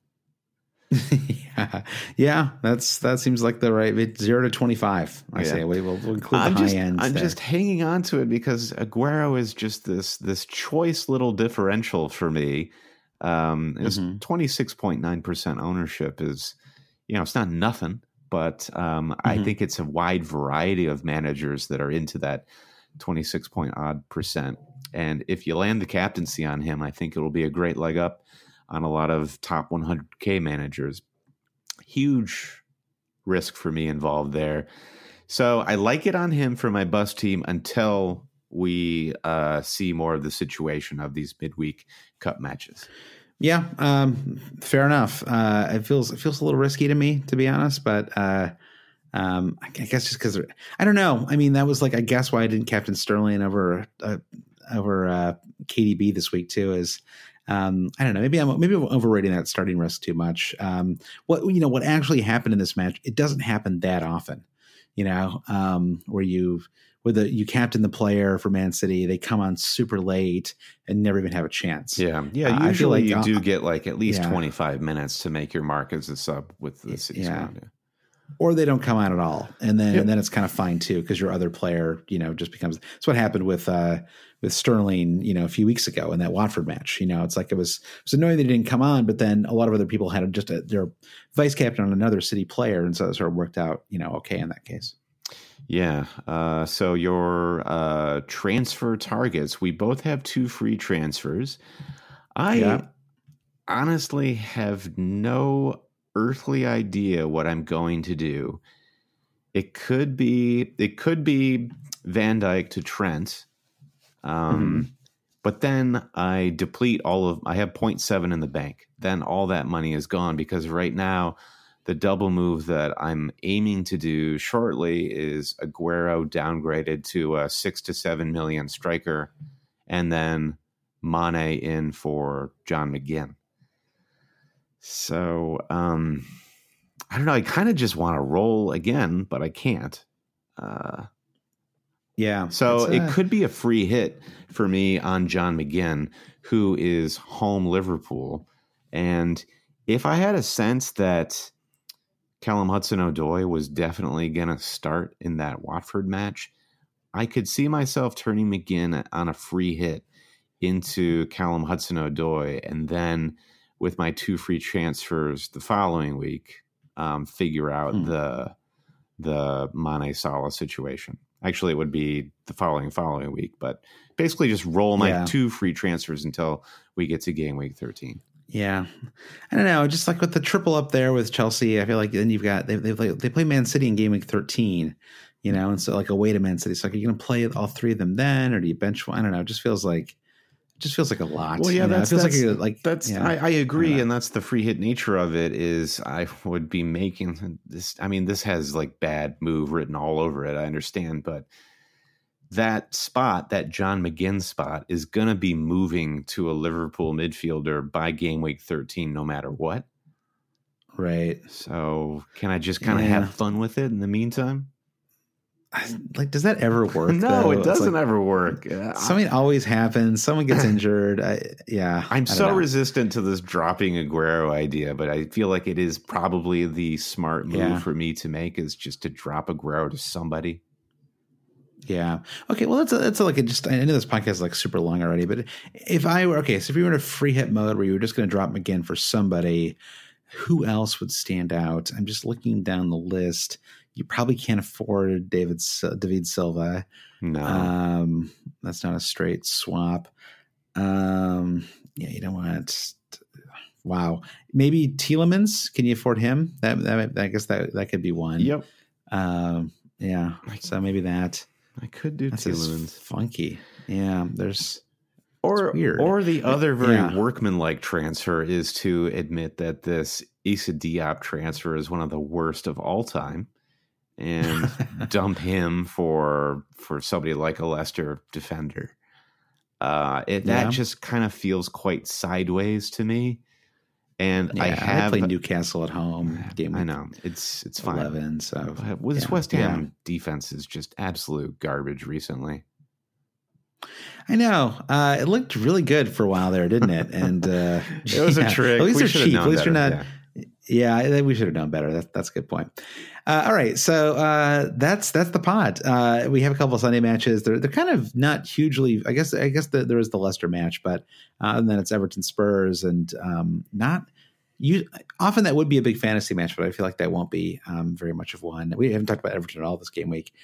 yeah, yeah, that's that seems like the right zero to twenty-five. I yeah. say we will we'll include I'm the just, high ends. I'm there. just hanging on to it because Aguero is just this this choice little differential for me. Um, his mm-hmm. twenty-six point nine percent ownership is, you know, it's not nothing. But um, mm-hmm. I think it's a wide variety of managers that are into that twenty-six point odd percent. And if you land the captaincy on him, I think it'll be a great leg up on a lot of top one hundred K managers. Huge risk for me involved there. So I like it on him for my bus team until we uh, see more of the situation of these midweek cup matches. Yeah, um, fair enough. Uh, it feels it feels a little risky to me, to be honest. But uh, um, I guess just because I don't know. I mean, that was like I guess why I didn't captain Sterling over uh, over uh, K D B this week too. Is um, I don't know. Maybe I'm maybe I'm overrating that starting risk too much. Um, what you know what actually happened in this match? It doesn't happen that often. You know, um, where you where the you captain the player for Man City, they come on super late and never even have a chance. Yeah, yeah. Uh, Usually I feel like you uh, do get like at least yeah. twenty-five minutes to make your mark as a sub with the City's yeah. round. Or they don't come out at all, and then yep. and then it's kind of fine too because your other player, you know, just becomes. That's what happened with uh, with Sterling, you know, a few weeks ago in that Watford match. You know, it's like it was it was annoying that he didn't come on, but then a lot of other people had just a, their vice captain on another City player, and so it sort of worked out, you know, okay in that case. Yeah. Uh, so your uh, transfer targets, we both have two free transfers. I yeah. honestly have no earthly idea what I'm going to do. It could be it could be Van Dijk to Trent, um, mm-hmm. but then I deplete all of. I have zero point seven in the bank. Then all that money is gone because right now the double move that I'm aiming to do shortly is Aguero downgraded to a six to seven million striker, and then Mane in for John McGinn. So um, I don't know. I kind of just want to roll again, but I can't. Uh, yeah. So a... it could be a free hit for me on John McGinn, who is home Liverpool, and if I had a sense that Callum Hudson-Odoi was definitely going to start in that Watford match, I could see myself turning McGinn on a free hit into Callum Hudson-Odoi, and then with my two free transfers the following week, um, figure out hmm. the the Mane Salah situation. Actually, it would be the following following week, but basically just roll my yeah. two free transfers until we get to game week thirteen. Yeah, I don't know. Just like with the triple up there with Chelsea, I feel like then you've got they they play, they play Man City in game week thirteen, you know, and so like away to Man City. So like, are you going to play all three of them then, or do you bench one? I don't know. It just feels like it just feels like a lot. Well, yeah, you know? that's, it feels that's, like you're, like that's yeah, I, I agree, I and that's the free hit nature of it. Is I would be making this. I mean, this has like bad move written all over it. I understand, but that spot, that John McGinn spot, is going to be moving to a Liverpool midfielder by game week thirteen, no matter what. Right. So can I just kind of yeah. have fun with it in the meantime? Like, does that ever work? No, though? it doesn't like, ever work. Something always happens. Someone gets injured. I, yeah. I'm I so know. resistant to this dropping Aguero idea, but I feel like it is probably the smart move yeah. for me to make is just to drop Aguero to somebody. Yeah. Okay. Well, that's a, that's a, like a just. I know this podcast is like super long already, but if I were okay, so if you were in a free hit mode where you were just going to drop McGinn for somebody, who else would stand out? I'm just looking down the list. You probably can't afford David David Silva. No, um, that's not a straight swap. Um, yeah, you don't want. Wow, maybe Tielemans. Can you afford him? That, that I guess that that could be one. Yep. Um, yeah. So maybe that. I could do That's Tielemans. Funky. Yeah. There's. Or, weird. or the other very yeah. workmanlike transfer is to admit that this Issa Diop transfer is one of the worst of all time, and dump him for for somebody like a Leicester defender. Uh, it, that yeah. just kind of feels quite sideways to me. And yeah, I have I played Newcastle at home. Game I know it's it's fine. eleven. So with this yeah, West Ham yeah. defense is just absolute garbage recently. I know. Uh, it looked really good for a while there, didn't it? And uh, it was yeah. a trick. At least we they're cheap. At least better. you're not. Yeah. yeah, we should have done better. That, that's a good point. Uh, all right, so uh, that's that's the pod. Uh, we have a couple of Sunday matches. They're they're kind of not hugely. I guess I guess the, there is the Leicester match, but uh, and then it's Everton Spurs, and um, not. You often that would be a big fantasy match, but I feel like that won't be um, very much of one. We haven't talked about Everton at all this game week.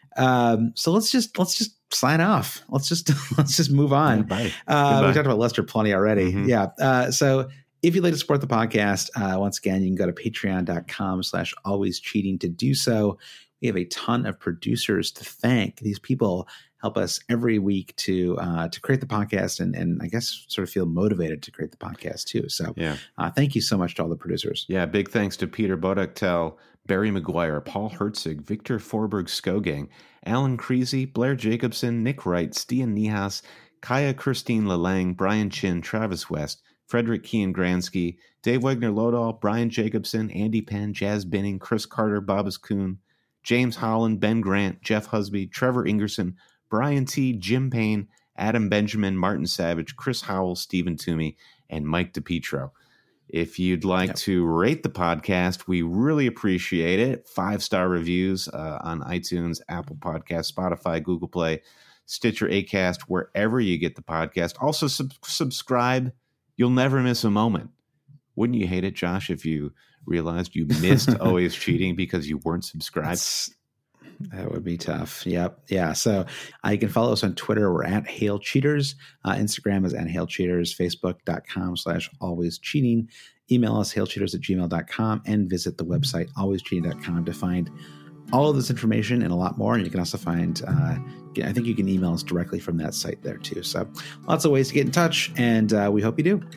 Um, so let's just let's just sign off. Let's just let's just move on. Yeah, bye. Uh, we talked about Leicester plenty already. Mm-hmm. Yeah. Uh, so if you'd like to support the podcast, uh, once again, you can go to patreon.com slash always cheating to do so. We have a ton of producers to thank. These people help us every week to uh, to create the podcast and, and I guess sort of feel motivated to create the podcast too. So yeah. uh, thank you so much to all the producers. Yeah, big thanks to Peter Bodektel, Barry McGuire, Paul Herzig, Victor Forberg Skogang, Alan Creasy, Blair Jacobson, Nick Wright, Stian Nihas, Kaya Christine Lelang, Brian Chin, Travis West, Frederick Kean Gransky, Dave Wegner-Lodahl, Brian Jacobson, Andy Penn, Jazz Binning, Chris Carter, Bobas Kuhn, James Holland, Ben Grant, Jeff Husby, Trevor Ingerson, Brian T., Jim Payne, Adam Benjamin, Martin Savage, Chris Howell, Stephen Toomey, and Mike DePietro. If you'd like yep. to rate the podcast, we really appreciate it. Five-star reviews uh, on iTunes, Apple Podcasts, Spotify, Google Play, Stitcher, Acast, wherever you get the podcast. Also, sub- subscribe. You'll never miss a moment. Wouldn't you hate it, Josh, if you realized you missed Always Cheating because you weren't subscribed? That's, that would be tough. Yep. Yeah. So uh, you can follow us on Twitter. We're at Hail Cheaters. Uh, Instagram is at Hail Cheaters. Facebook.com slash Always Cheating. Email us hailcheaters at gmail dot com and visit the website always cheating dot com to find all of this information and a lot more. And you can also find, uh, I think you can email us directly from that site there too. So lots of ways to get in touch, and uh, we hope you do.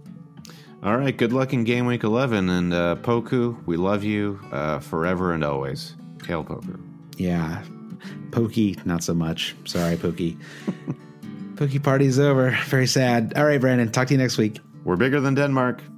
All right. Good luck in game week eleven. And uh, Poku, we love you uh, forever and always. Hail Poku. Yeah. Pokey, not so much. Sorry, Pokey. Pokey party's over. Very sad. All right, Brandon. Talk to you next week. We're bigger than Denmark.